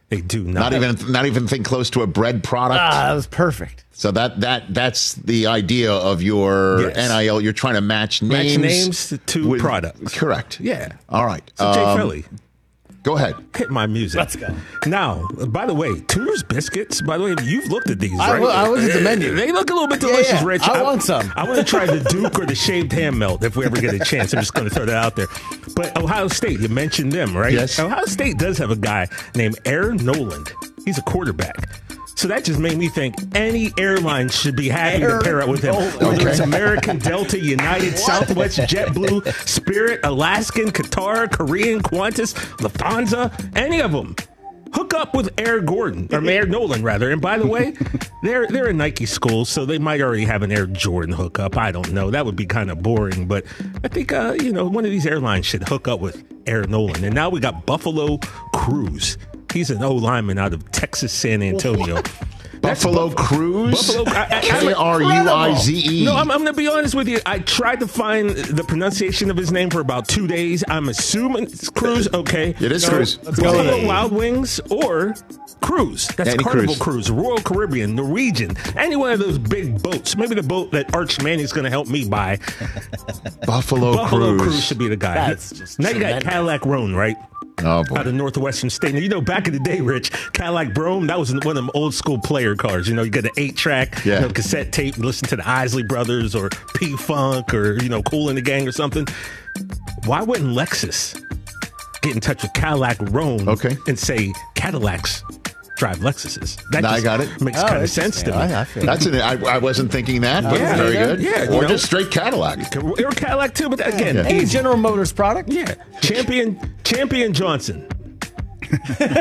Speaker 7: They do not.
Speaker 1: Not even think close to a bread product.
Speaker 5: That was perfect.
Speaker 1: So that's the idea of your NIL. You're trying to match names
Speaker 7: to
Speaker 1: with
Speaker 7: products.
Speaker 1: Correct.
Speaker 7: Yeah.
Speaker 1: All right.
Speaker 7: So Jay Philly,
Speaker 1: go ahead.
Speaker 7: Hit my music.
Speaker 5: Let's go.
Speaker 7: Now, by the way, Tudor's biscuits. By the way, you've looked at these, right?
Speaker 5: I looked at the menu.
Speaker 7: They look a little bit delicious,
Speaker 5: Yeah.
Speaker 7: Rich.
Speaker 5: I want some.
Speaker 7: I want to try the Duke or the shaved ham melt if we ever get a chance. I'm just going to throw that out there. But Ohio State, you mentioned them, right?
Speaker 1: Yes.
Speaker 7: Ohio State does have a guy named Aaron Noland. He's a quarterback. So that just made me think any airline should be happy to pair up with him. Whether it's American, Delta, United, Southwest, JetBlue, Spirit, Alaskan, Qatar, Korean, Qantas, Lufthansa, any of them. Hook up with Air Noland, rather. And by the way, they're a Nike school, so they might already have an Air Jordan hookup. I don't know. That would be kind of boring. But I think, one of these airlines should hook up with Air Noland. And now we got Buffalo Cruz. He's an O-lineman out of Texas, San Antonio.
Speaker 1: Buffalo Cruz? K-R-U-I-Z-E.
Speaker 7: No, I'm going to be honest with you. I tried to find the pronunciation of his name for about 2 days. I'm assuming it's Cruz. Okay.
Speaker 1: It is Cruz.
Speaker 7: Buffalo Wild Wings or Cruise. That's
Speaker 1: Any
Speaker 7: Carnival Cruise, Royal Caribbean, Norwegian, any one of those big boats. Maybe the boat that Arch Manning's going to help me buy.
Speaker 1: Buffalo Cruz
Speaker 7: should be the guy.
Speaker 5: That's just
Speaker 7: now you got Cadillac Roan, right?
Speaker 1: Oh, boy.
Speaker 7: Out of Northwestern State. Now, back in the day, Rich, Cadillac Brome, that was one of them old school player cars. You get the 8-track, cassette tape, listen to the Isley Brothers or P-Funk or, Kool and the Gang or something. Why wouldn't Lexus get in touch with Cadillac Rome and say Cadillacs drive Lexuses? That
Speaker 1: I got it.
Speaker 7: Makes kind of sense to me.
Speaker 1: I wasn't thinking that, but very good.
Speaker 7: Yeah,
Speaker 1: or just straight Cadillac.
Speaker 7: Or Cadillac too, but again,
Speaker 5: any General Motors product.
Speaker 7: Yeah, Champion Johnson.
Speaker 5: He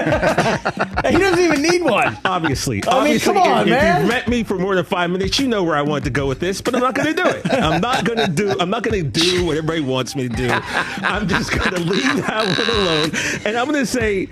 Speaker 5: doesn't even need one.
Speaker 7: Obviously,
Speaker 5: come on, man.
Speaker 7: If you've met me for more than 5 minutes, you know where I want to go with this, but I'm not going to do it. I'm not going to do what everybody wants me to do. I'm just going to leave that one alone, and I'm going to say,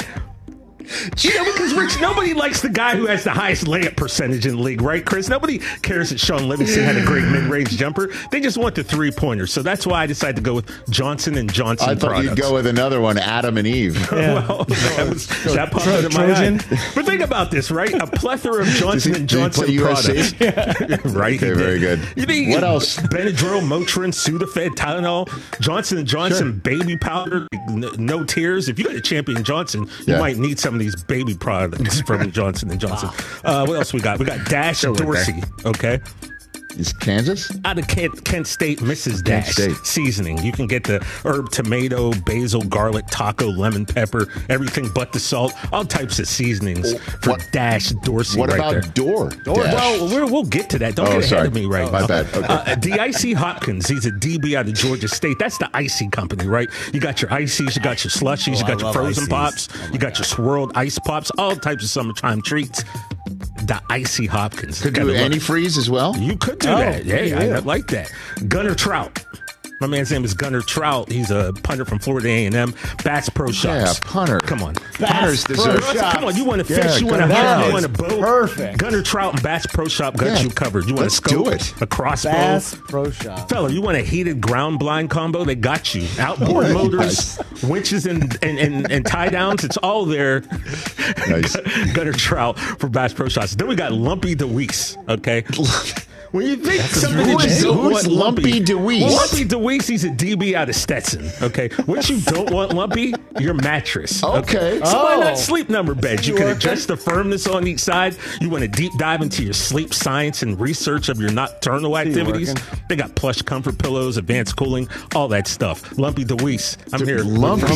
Speaker 7: because Rich, nobody likes the guy who has the highest layup percentage in the league, right, Chris? Nobody cares that Sean Livingston had a great mid-range jumper. They just want the three-pointer. So that's why I decided to go with Johnson & Johnson
Speaker 1: I thought
Speaker 7: products.
Speaker 1: You'd go with another one, Adam and Eve.
Speaker 7: Well, that popped into my head. But think about this, right? A plethora of Johnson & Johnson products. Right?
Speaker 1: Okay, very good. What else?
Speaker 7: Benadryl, Motrin, Sudafed, Tylenol, Johnson & Johnson baby powder, no tears. If you got a Champion Johnson, you might need some of these baby products from Johnson & Johnson. What else we got? We got Dash Dorsey, okay?
Speaker 1: Is Kansas?
Speaker 7: Out of Kent State, Mrs. Dash
Speaker 1: State.
Speaker 7: seasoning. You can get the herb, tomato, basil, garlic, taco, lemon, pepper, everything but the salt. All types of seasonings for Dash Dorsey.
Speaker 1: What
Speaker 7: right
Speaker 1: about
Speaker 7: there.
Speaker 1: Door?
Speaker 7: Well, we'll get to that. Don't get ahead of me right now.
Speaker 1: My bad. Okay.
Speaker 7: D.I.C. Hopkins, he's a DB out of Georgia State. That's the icy company, right? You got your ices, you got your slushies, you got your frozen pops, you got your swirled ice pops, all types of summertime treats. The Icy Hopkins.
Speaker 1: Could do antifreeze as well?
Speaker 7: You could do that. Yeah, I like that. Gunner Trout. My man's name is Gunner Trout. He's a punter from Florida A&M. Bass Pro Shops.
Speaker 1: Yeah, punter.
Speaker 7: Come on.
Speaker 1: Punters deserve.
Speaker 7: Come on, you want to fish, you want to hunt, you want to boat.
Speaker 5: Perfect.
Speaker 7: Gunner Trout and Bass Pro Shop got you covered. You want to scope, a crossbow.
Speaker 5: Bass Pro Shop.
Speaker 7: Fella, you want a heated ground blind combo? They got you. Outboard motors, winches, and tie downs. It's all there.
Speaker 1: Nice.
Speaker 7: Gunner Trout for Bass Pro Shops. Then we got Lumpy DeWeese, okay? When you think something that you don't want
Speaker 1: Lumpy DeWeese?
Speaker 7: Lumpy DeWeese, he's a DB out of Stetson, okay? What you don't want, Lumpy? Your mattress.
Speaker 1: Okay.
Speaker 7: So why not sleep number beds? You can adjust the firmness on each side. You want to deep dive into your sleep science and research of your nocturnal activities. They got plush comfort pillows, advanced cooling, all that stuff. Lumpy DeWeese. I'm here.
Speaker 1: Lumpy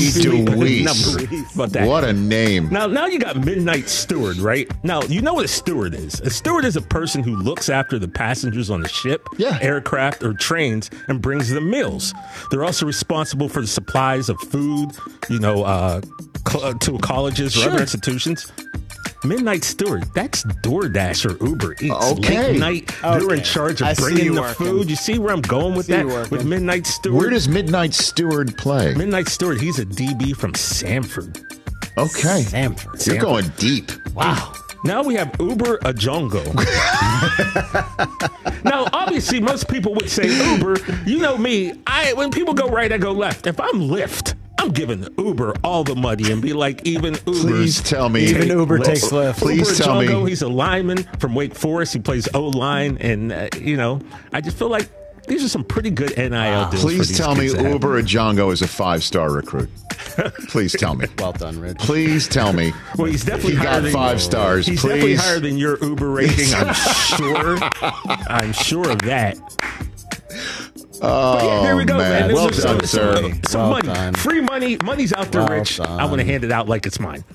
Speaker 1: DeWeese.
Speaker 7: About that.
Speaker 1: What a name.
Speaker 7: Now you got Midnight Steward, right? Now, you know what a steward is. A steward is a person who looks after the passengers on the ship, aircraft, or trains and brings them meals. They're also responsible for the supplies of food, to colleges or other institutions. Midnight Steward, that's DoorDash or Uber Eats.
Speaker 1: Okay.
Speaker 7: Late night, they're in charge of bringing the food. You see where I'm going with that? With Midnight Steward?
Speaker 1: Where does Midnight Steward play?
Speaker 7: Midnight Steward, he's a DB from Samford.
Speaker 1: Okay.
Speaker 5: Samford.
Speaker 1: You're going deep.
Speaker 7: Wow. Now we have Uber Ajongo. Now, obviously, most people would say Uber. You know me. When people go right, I go left. If I'm Lyft, I'm I'm giving Uber all the money and be like, even Uber.
Speaker 1: Please tell me.
Speaker 5: Even Uber takes Lyft.
Speaker 1: Please
Speaker 7: Uber
Speaker 1: tell
Speaker 7: Django,
Speaker 1: me.
Speaker 7: he's a lineman from Wake Forest. He plays O-line. And, I just feel like these are some pretty good NIL deals.
Speaker 1: Please tell me Uber Django is a 5-star recruit. Please tell me.
Speaker 5: Well done, Rich.
Speaker 1: Please tell me.
Speaker 7: Well, he's definitely
Speaker 1: he got 5 stars.
Speaker 7: He's
Speaker 1: Please.
Speaker 7: definitely higher than your Uber rating. I'm sure. I'm sure of that.
Speaker 1: Oh,
Speaker 7: but yeah, there we go, man.
Speaker 1: Well done, sir.
Speaker 7: Some
Speaker 5: Well
Speaker 7: money.
Speaker 5: done.
Speaker 7: Free money. Money's out there, Rich.
Speaker 5: done.
Speaker 7: I want to hand it out like it's mine.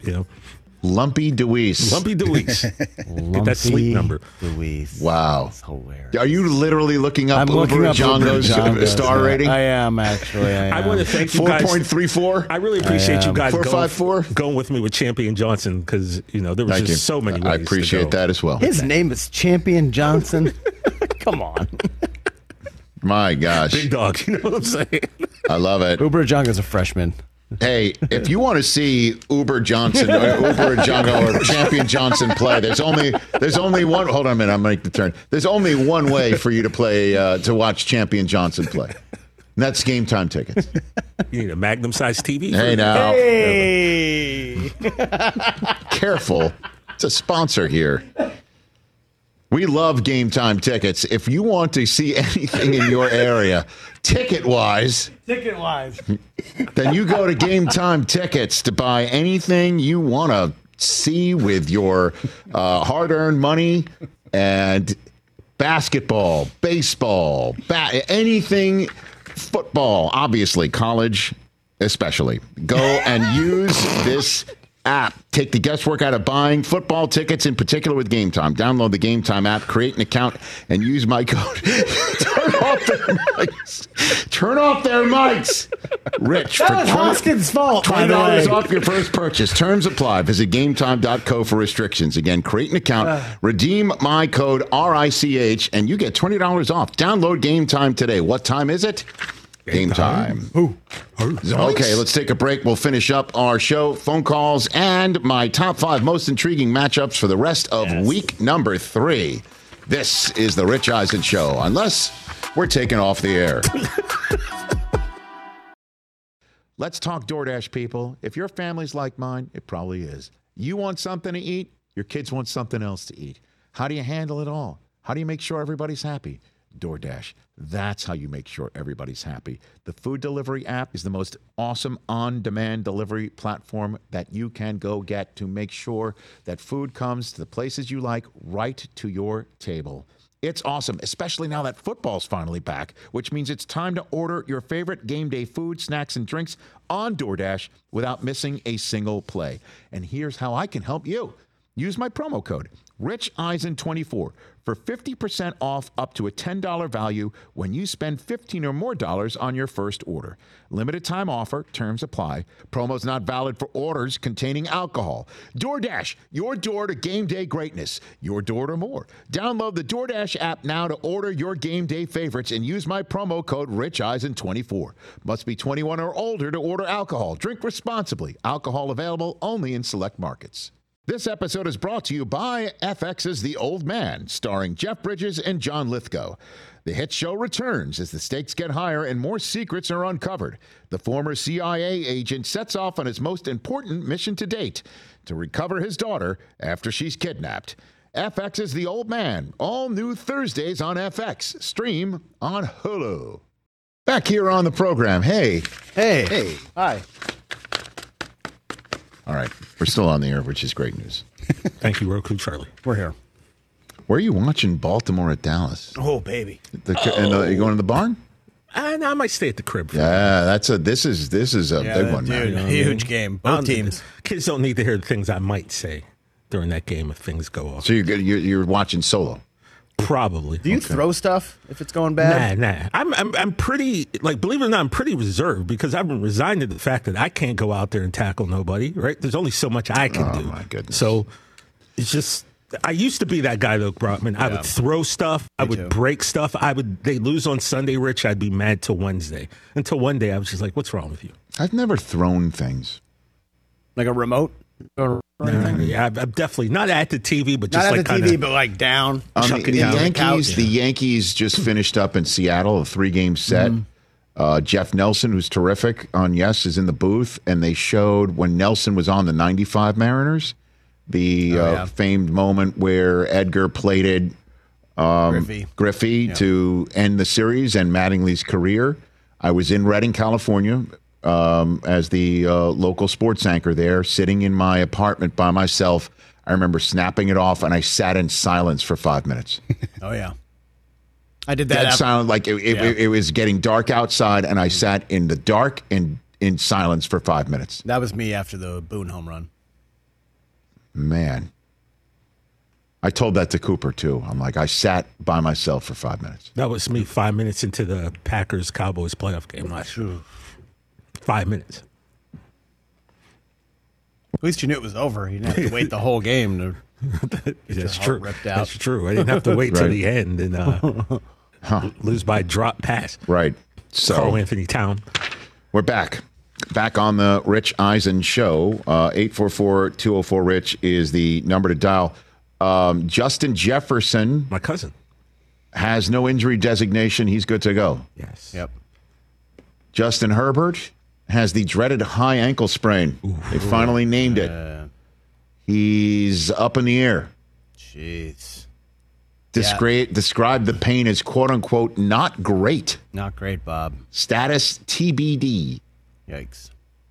Speaker 1: Lumpy Deweese.
Speaker 7: Lumpy Deweese. Get that sleep number.
Speaker 5: Deweese.
Speaker 1: Wow.
Speaker 5: That's hilarious.
Speaker 1: Are you literally looking up
Speaker 5: I'm
Speaker 1: Uber
Speaker 5: looking up
Speaker 1: Django's star rating?
Speaker 5: I am, actually.
Speaker 7: I want to thank you guys.
Speaker 1: 4.34?
Speaker 7: I really appreciate you guys
Speaker 1: 4.54?
Speaker 7: going with me with Champion Johnson because, there was just so many ways
Speaker 1: I appreciate that as well.
Speaker 5: His name is Champion Johnson. Come on.
Speaker 1: My gosh.
Speaker 7: Big dog, you know what I'm saying?
Speaker 1: I love it.
Speaker 5: Uber Django's a freshman.
Speaker 1: Hey, if you want to see Uber Johnson or Uber Django or Champion Johnson play, there's only one. Hold on a minute, I'm going to make the turn. There's only one way for you to play to watch Champion Johnson play. And that's Game Time tickets.
Speaker 7: You need a Magnum-sized TV.
Speaker 1: Hey now,
Speaker 5: Hey.
Speaker 1: careful. It's a sponsor here. We love Game Time tickets. If you want to see anything in your area, ticket-wise, then you go to Game Time tickets to buy anything you want to see with your hard-earned money and basketball, baseball, anything, football, obviously, college especially. Go and use this app. Take the guesswork out of buying football tickets, in particular with Game Time. Download the Game Time app, create an account, and use my code. Turn off their mics. Turn off their mics. Rich.
Speaker 5: That was Hoskins' fault, by the way.
Speaker 1: $20 off your first purchase. Terms apply. Visit GameTime.co for restrictions. Again, create an account, redeem my code RICH, and you get $20 off. Download Game Time today. What time is it? Game time. Okay, let's take a break. We'll finish up our show, phone calls, and my top 5 most intriguing matchups for the rest of week number 3. This is the Rich Eisen Show, unless we're taking off the air. Let's talk DoorDash, people. If your family's like mine, it probably is. You want something to eat, your kids want something else to eat. How do you handle it all? How do you make sure everybody's happy? DoorDash. That's how you make sure everybody's happy. The food delivery app is the most awesome on-demand delivery platform that you can go get to make sure that food comes to the places you like right to your table. It's awesome, especially now that football's finally back, which means it's time to order your favorite game day food, snacks, and drinks on DoorDash without missing a single play. And here's how I can help you. Use my promo code, RichEisen24, for 50% off up to a $10 value when you spend $15 or more on your first order. Limited time offer, terms apply. Promo's not valid for orders containing alcohol. DoorDash, your door to game day greatness. Your door to more. Download the DoorDash app now to order your game day favorites and use my promo code RichEisen24. Must be 21 or older to order alcohol. Drink responsibly. Alcohol available only in select markets. This episode is brought to you by FX's The Old Man, starring Jeff Bridges and John Lithgow. The hit show returns as the stakes get higher and more secrets are uncovered. The former CIA agent sets off on his most important mission to date, to recover his daughter after she's kidnapped. FX's The Old Man, all new Thursdays on FX. Stream on Hulu. Back here on the program. Hey.
Speaker 5: Hi.
Speaker 1: All right. We're still on the air, which is great news.
Speaker 7: Thank you, Roku Charlie.
Speaker 5: We're here.
Speaker 1: Where are you watching Baltimore at Dallas?
Speaker 5: Oh, baby.
Speaker 1: You going to the barn?
Speaker 7: I might stay at the crib.
Speaker 1: Yeah, this is a big one, man.
Speaker 5: Dude, huge game. Both teams.
Speaker 7: Kids don't need to hear the things I might say during that game if things go off.
Speaker 1: So you're watching solo?
Speaker 7: Probably.
Speaker 5: Do you throw stuff if it's going bad?
Speaker 7: Nah. I'm pretty, believe it or not, I'm pretty reserved because I've been resigned to the fact that I can't go out there and tackle nobody, right? There's only so much I can do.
Speaker 1: Oh, my goodness.
Speaker 7: So it's just, I used to be that guy, though, Brotman. I would throw stuff. I would break stuff. They lose on Sunday, Rich. I'd be mad till Wednesday. Until one day I was just like, what's wrong with you?
Speaker 1: I've never thrown things.
Speaker 5: Like a remote?
Speaker 7: Yeah, I'm definitely not at the TV, but just
Speaker 5: not at the TV, but down.
Speaker 1: The Yankees just finished up in Seattle, a 3-game set. Jeff Nelson, who's terrific on Yes, is in the booth, and they showed when Nelson was on the 95 Mariners, the famed moment where Edgar plated Griffey to end the series and Mattingly's career. I was in Redding, California, as the local sports anchor there, sitting in my apartment by myself. I remember snapping it off, and I sat in silence for 5 minutes.
Speaker 5: Oh, yeah. I did that.
Speaker 1: That sounded like it was getting dark outside, and I sat in the dark and in silence for 5 minutes.
Speaker 5: That was me after the Boone home run.
Speaker 1: Man. I told that to Cooper, too. I'm like, I sat by myself for 5 minutes.
Speaker 7: That was me 5 minutes into the Packers-Cowboys playoff game last year. 5 minutes.
Speaker 5: At least you knew it was over. You didn't have to wait the whole game to
Speaker 7: That's true.
Speaker 5: Ripped out.
Speaker 7: That's true. I didn't have to wait till the end and lose by drop pass.
Speaker 1: Right. So
Speaker 7: Carl Anthony Town.
Speaker 1: We're back. Back on the Rich Eisen show. 844-204-RICH is the number to dial. Justin Jefferson,
Speaker 7: my cousin,
Speaker 1: has no injury designation. He's good to go.
Speaker 7: Yes.
Speaker 5: Yep.
Speaker 1: Justin Herbert has the dreaded high ankle sprain. They finally named it. He's up in the air.
Speaker 5: Jeez.
Speaker 1: Describe the pain as quote-unquote not great.
Speaker 5: Not great, Bob.
Speaker 1: Status TBD.
Speaker 5: Yikes.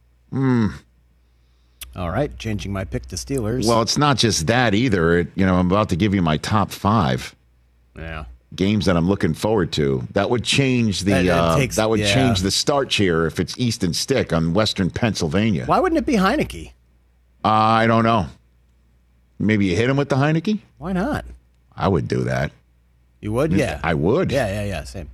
Speaker 5: All right, changing my pick to Steelers.
Speaker 1: Well, it's not just that either. I'm about to give you my top 5 games that I'm looking forward to. That would change the change the starch here if it's Easton Stick on Western Pennsylvania.
Speaker 5: Why wouldn't it be Heineke?
Speaker 1: I don't know. Maybe you hit him with the Heineke?
Speaker 5: Why not?
Speaker 1: I would do that.
Speaker 5: You would? Yeah.
Speaker 1: I would.
Speaker 5: Yeah. Same.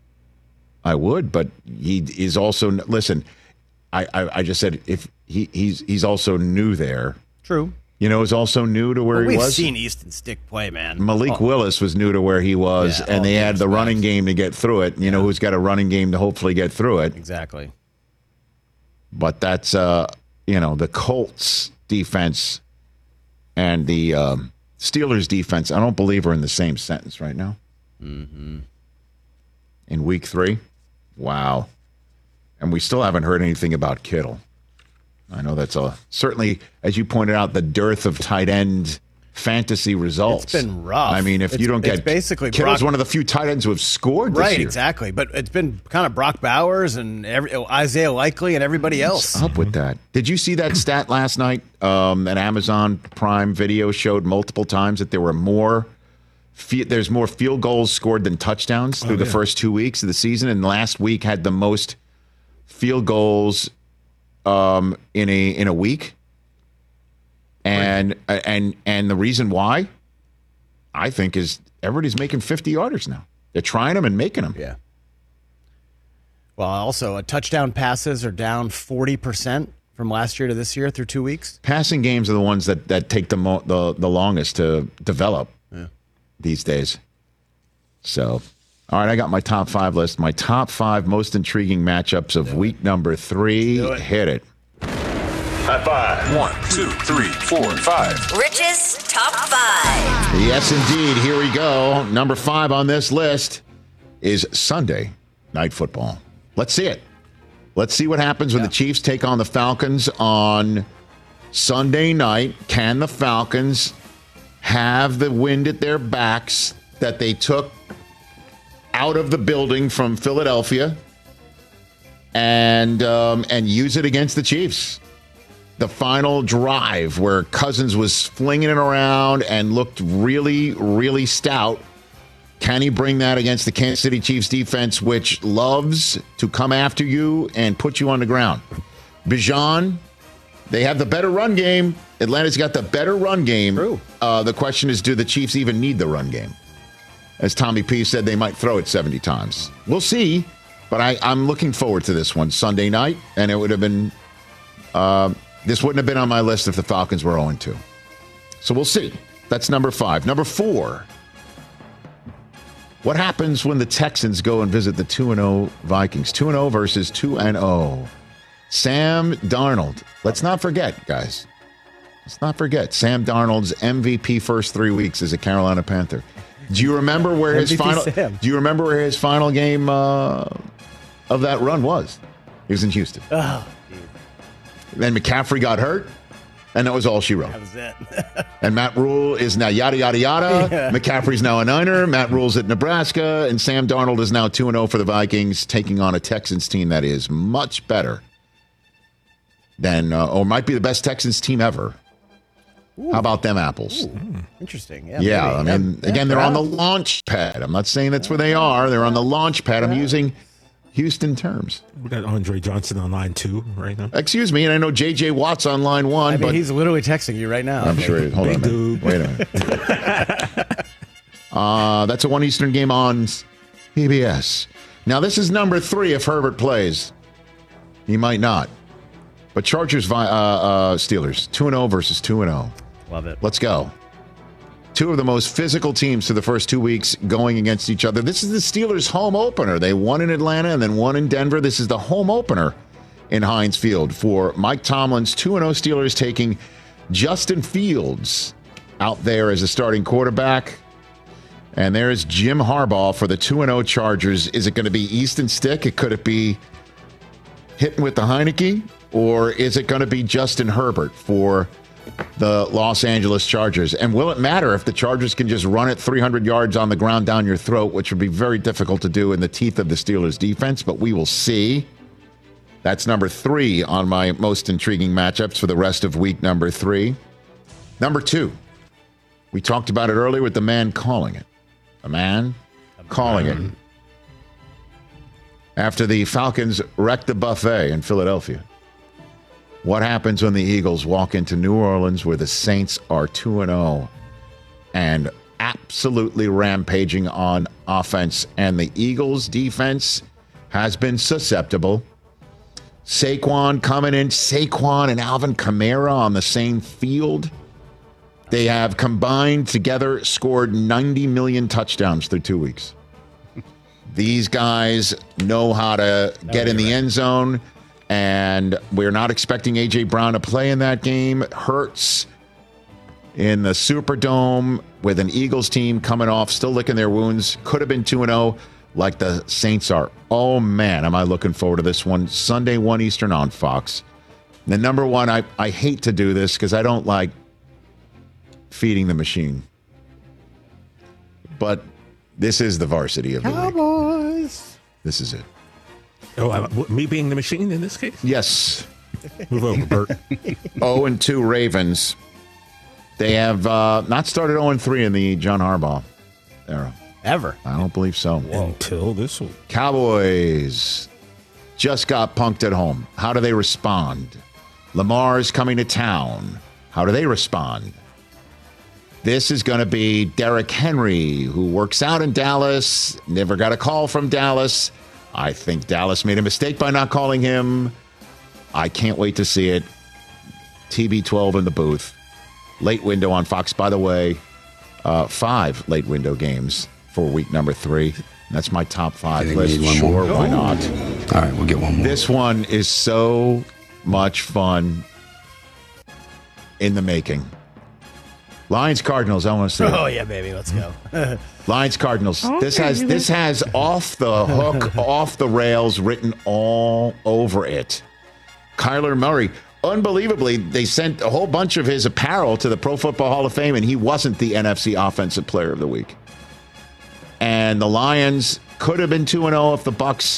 Speaker 1: I would, but he is also listen. I just said if he's also new there.
Speaker 5: True.
Speaker 1: Is also new to where he was.
Speaker 5: We've seen Easton Stick play, man.
Speaker 1: Malik Willis was new to where he was, and they had the running game to get through it. You know who's got a running game to hopefully get through it.
Speaker 5: Exactly.
Speaker 1: But that's the Colts defense and the Steelers defense. I don't believe are in the same sentence right now.
Speaker 5: Mm-hmm.
Speaker 1: In week 3, wow. And we still haven't heard anything about Kittle. I know that's certainly, as you pointed out, the dearth of tight end fantasy results.
Speaker 5: It's been rough.
Speaker 1: I mean, if you don't get
Speaker 5: basically
Speaker 1: Kittle's one of the few tight ends who have scored this year.
Speaker 5: Right, exactly. But it's been kind of Brock Bowers and Isaiah Likely and everybody else.
Speaker 1: What's up with that? Did you see that stat last night? An Amazon Prime video showed multiple times that there were there's more field goals scored than touchdowns through the first 2 weeks of the season, and last week had the most field goals in a week. And the reason why, I think, is everybody's making 50-yarders now. They're trying them and making them.
Speaker 5: Yeah. Well, also, touchdown passes are down 40% from last year to this year through 2 weeks.
Speaker 1: Passing games are the ones that take the longest to develop these days. So, all right, I got my top 5 list. My top 5 most intriguing matchups of week number 3. Hit it.
Speaker 10: High 5. 1, 2, 3, 4, 5.
Speaker 3: Rich's top 5.
Speaker 1: Yes, indeed. Here we go. Number 5 on this list is Sunday Night Football. Let's see it. Let's see what happens when the Chiefs take on the Falcons on Sunday night. Can the Falcons have the wind at their backs that they took out of the building from Philadelphia and use it against the Chiefs? The final drive where Cousins was flinging it around and looked really, really stout. Can he bring that against the Kansas City Chiefs defense, which loves to come after you and put you on the ground? Bijan, they have the better run game. Atlanta's got the better run game.
Speaker 5: True.
Speaker 1: The question is, do the Chiefs even need the run game? As Tommy P said, they might throw it 70 times. We'll see, but I'm looking forward to this one Sunday night, and it would have been this wouldn't have been on my list if the Falcons were 0-2. So we'll see. That's number 5. Number 4. What happens when the Texans go and visit the 2-0 Vikings? 2-0 versus 2-0. Sam Darnold. Let's not forget, guys. Let's not forget Sam Darnold's MVP first 3 weeks as a Carolina Panther. Do you remember where his final?
Speaker 5: Sam.
Speaker 1: Do you remember where his final game of that run was. He was in Houston.
Speaker 5: Oh,
Speaker 1: then McCaffrey got hurt, and that was all she wrote.
Speaker 5: that was it.
Speaker 1: And Matt Rule is now yada, yada, yada.
Speaker 5: Yeah.
Speaker 1: McCaffrey's now a Niner. Matt Rule's at Nebraska. And Sam Darnold is now 2-0 for the Vikings, taking on a Texans team that is much better than, or might be the best Texans team ever. Ooh. How about them apples?
Speaker 5: Ooh. Interesting.
Speaker 1: Yeah,
Speaker 5: maybe.
Speaker 1: I mean, again, they're on the launch pad. I'm not saying that's where they are. They're on the launch pad. I'm using Houston terms.
Speaker 7: We got Andre Johnson on line 2 right now.
Speaker 1: Excuse me, and I know J.J. Watt's on line 1.
Speaker 5: I mean,
Speaker 1: but
Speaker 5: he's literally texting you right now.
Speaker 1: I'm sure he is. Hold on a minute. Wait a minute. That's a 1 Eastern game on PBS. Now, this is number 3 if Herbert plays. He might not. But Chargers, Steelers, 2-0 versus 2-0.
Speaker 5: Love it.
Speaker 1: Let's go. 2 of the most physical teams for the first 2 weeks going against each other. This is the Steelers' home opener. They won in Atlanta and then won in Denver. This is the home opener in Heinz Field for Mike Tomlin's 2-0 Steelers, taking Justin Fields out there as a starting quarterback. And there's Jim Harbaugh for the 2-0 Chargers. Is it going to be Easton Stick? Could it be hitting with the Heineke? Or is it going to be Justin Herbert for the Los Angeles Chargers? And will it matter if the Chargers can just run it 300 yards on the ground down your throat, which would be very difficult to do in the teeth of the Steelers defense, but we will see. That's number 3 on my most intriguing matchups for the rest of week number 3. Number 2, we talked about it earlier with the man calling it. A man calling it. After the Falcons wrecked the buffet in Philadelphia. What happens when the Eagles walk into New Orleans where the Saints are 2-0 and absolutely rampaging on offense? And the Eagles' defense has been susceptible. Saquon coming in, Saquon and Alvin Kamara on the same field. They have combined together scored 90 million touchdowns through 2 weeks. These guys know how to get in the end zone. And we're not expecting A.J. Brown to play in that game. Hurts in the Superdome with an Eagles team coming off, still licking their wounds. Could have been 2-0 like the Saints are. Oh, man, am I looking forward to this one. Sunday, 1 Eastern on Fox. And number 1, I hate to do this because I don't like feeding the machine. But this is the varsity of the
Speaker 5: Cowboys.
Speaker 1: This is it.
Speaker 7: Oh, me being the machine in this case?
Speaker 1: Yes.
Speaker 7: Move over, Bert.
Speaker 1: 0-2 Ravens. They have not started 0-3 in the John Harbaugh era.
Speaker 5: Ever.
Speaker 1: I don't believe so.
Speaker 7: Until this one.
Speaker 1: Cowboys just got punked at home. How do they respond? Lamar's coming to town. How do they respond? This is going to be Derrick Henry, who works out in Dallas, never got a call from Dallas. I think Dallas made a mistake by not calling him. I can't wait to see it. TB12 in the booth. Late window on Fox. By the way, 5 late window games for week number 3. That's my top 5 list. Sure, why not?
Speaker 11: All right, we'll get one more.
Speaker 1: This one is so much fun in the making. Lions Cardinals, I want to see.
Speaker 5: Oh yeah, baby, let's go.
Speaker 1: Lions Cardinals. Okay, this has off the hook, off the rails written all over it. Kyler Murray, unbelievably, they sent a whole bunch of his apparel to the Pro Football Hall of Fame, and he wasn't the NFC Offensive Player of the Week. And the Lions could have been 2-0 if the Bucs,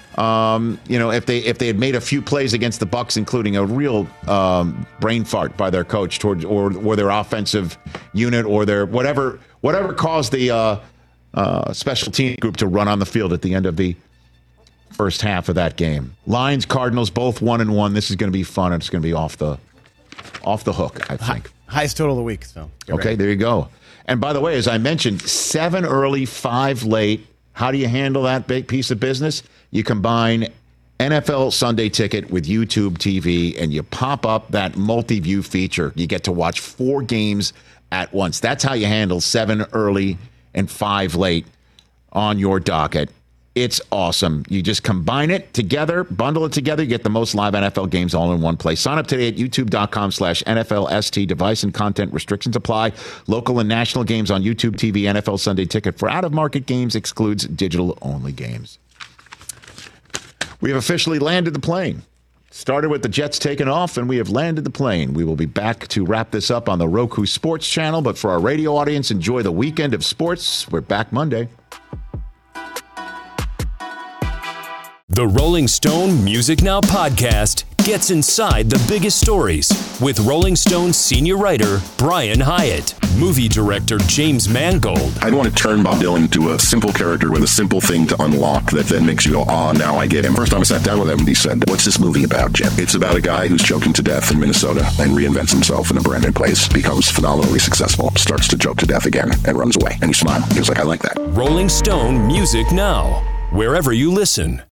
Speaker 1: if they had made a few plays against the Bucs, including a real brain fart by their coach towards or their offensive unit or their whatever caused the special team group to run on the field at the end of the first half of that game. Lions, Cardinals, both 1-1. This is going to be fun. It's going to be off the hook, I think.
Speaker 5: Highest total of the week. So
Speaker 1: okay, there you go. And by the way, as I mentioned, 7 early, 5 late. How do you handle that big piece of business? You combine NFL Sunday Ticket with YouTube TV, and you pop up that multi-view feature. You get to watch 4 games at once. That's how you handle 7 early and 5 late on your docket. It's awesome. You just combine it together, bundle it together, you get the most live NFL games all in one place. Sign up today at youtube.com/NFLST. Device and content restrictions apply. Local and national games on YouTube TV. NFL Sunday Ticket for out-of-market games excludes digital-only games. We have officially landed the plane. Started with the Jets taking off, and we have landed the plane. We will be back to wrap this up on the Roku Sports channel. But for our radio audience, enjoy the weekend of sports. We're back Monday.
Speaker 11: The Rolling Stone Music Now podcast gets inside the biggest stories with Rolling Stone senior writer Brian Hyatt, movie director James Mangold.
Speaker 12: I want to turn Bob Dylan into a simple character with a simple thing to unlock that then makes you go, now I get him. First time I sat down with him, he said, "What's this movie about, Jim?" It's about a guy who's choking to death in Minnesota and reinvents himself in a brand new place, becomes phenomenally successful, starts to choke to death again, and runs away. And he smiled. He was like, "I like that."
Speaker 11: Rolling Stone Music Now, wherever you listen.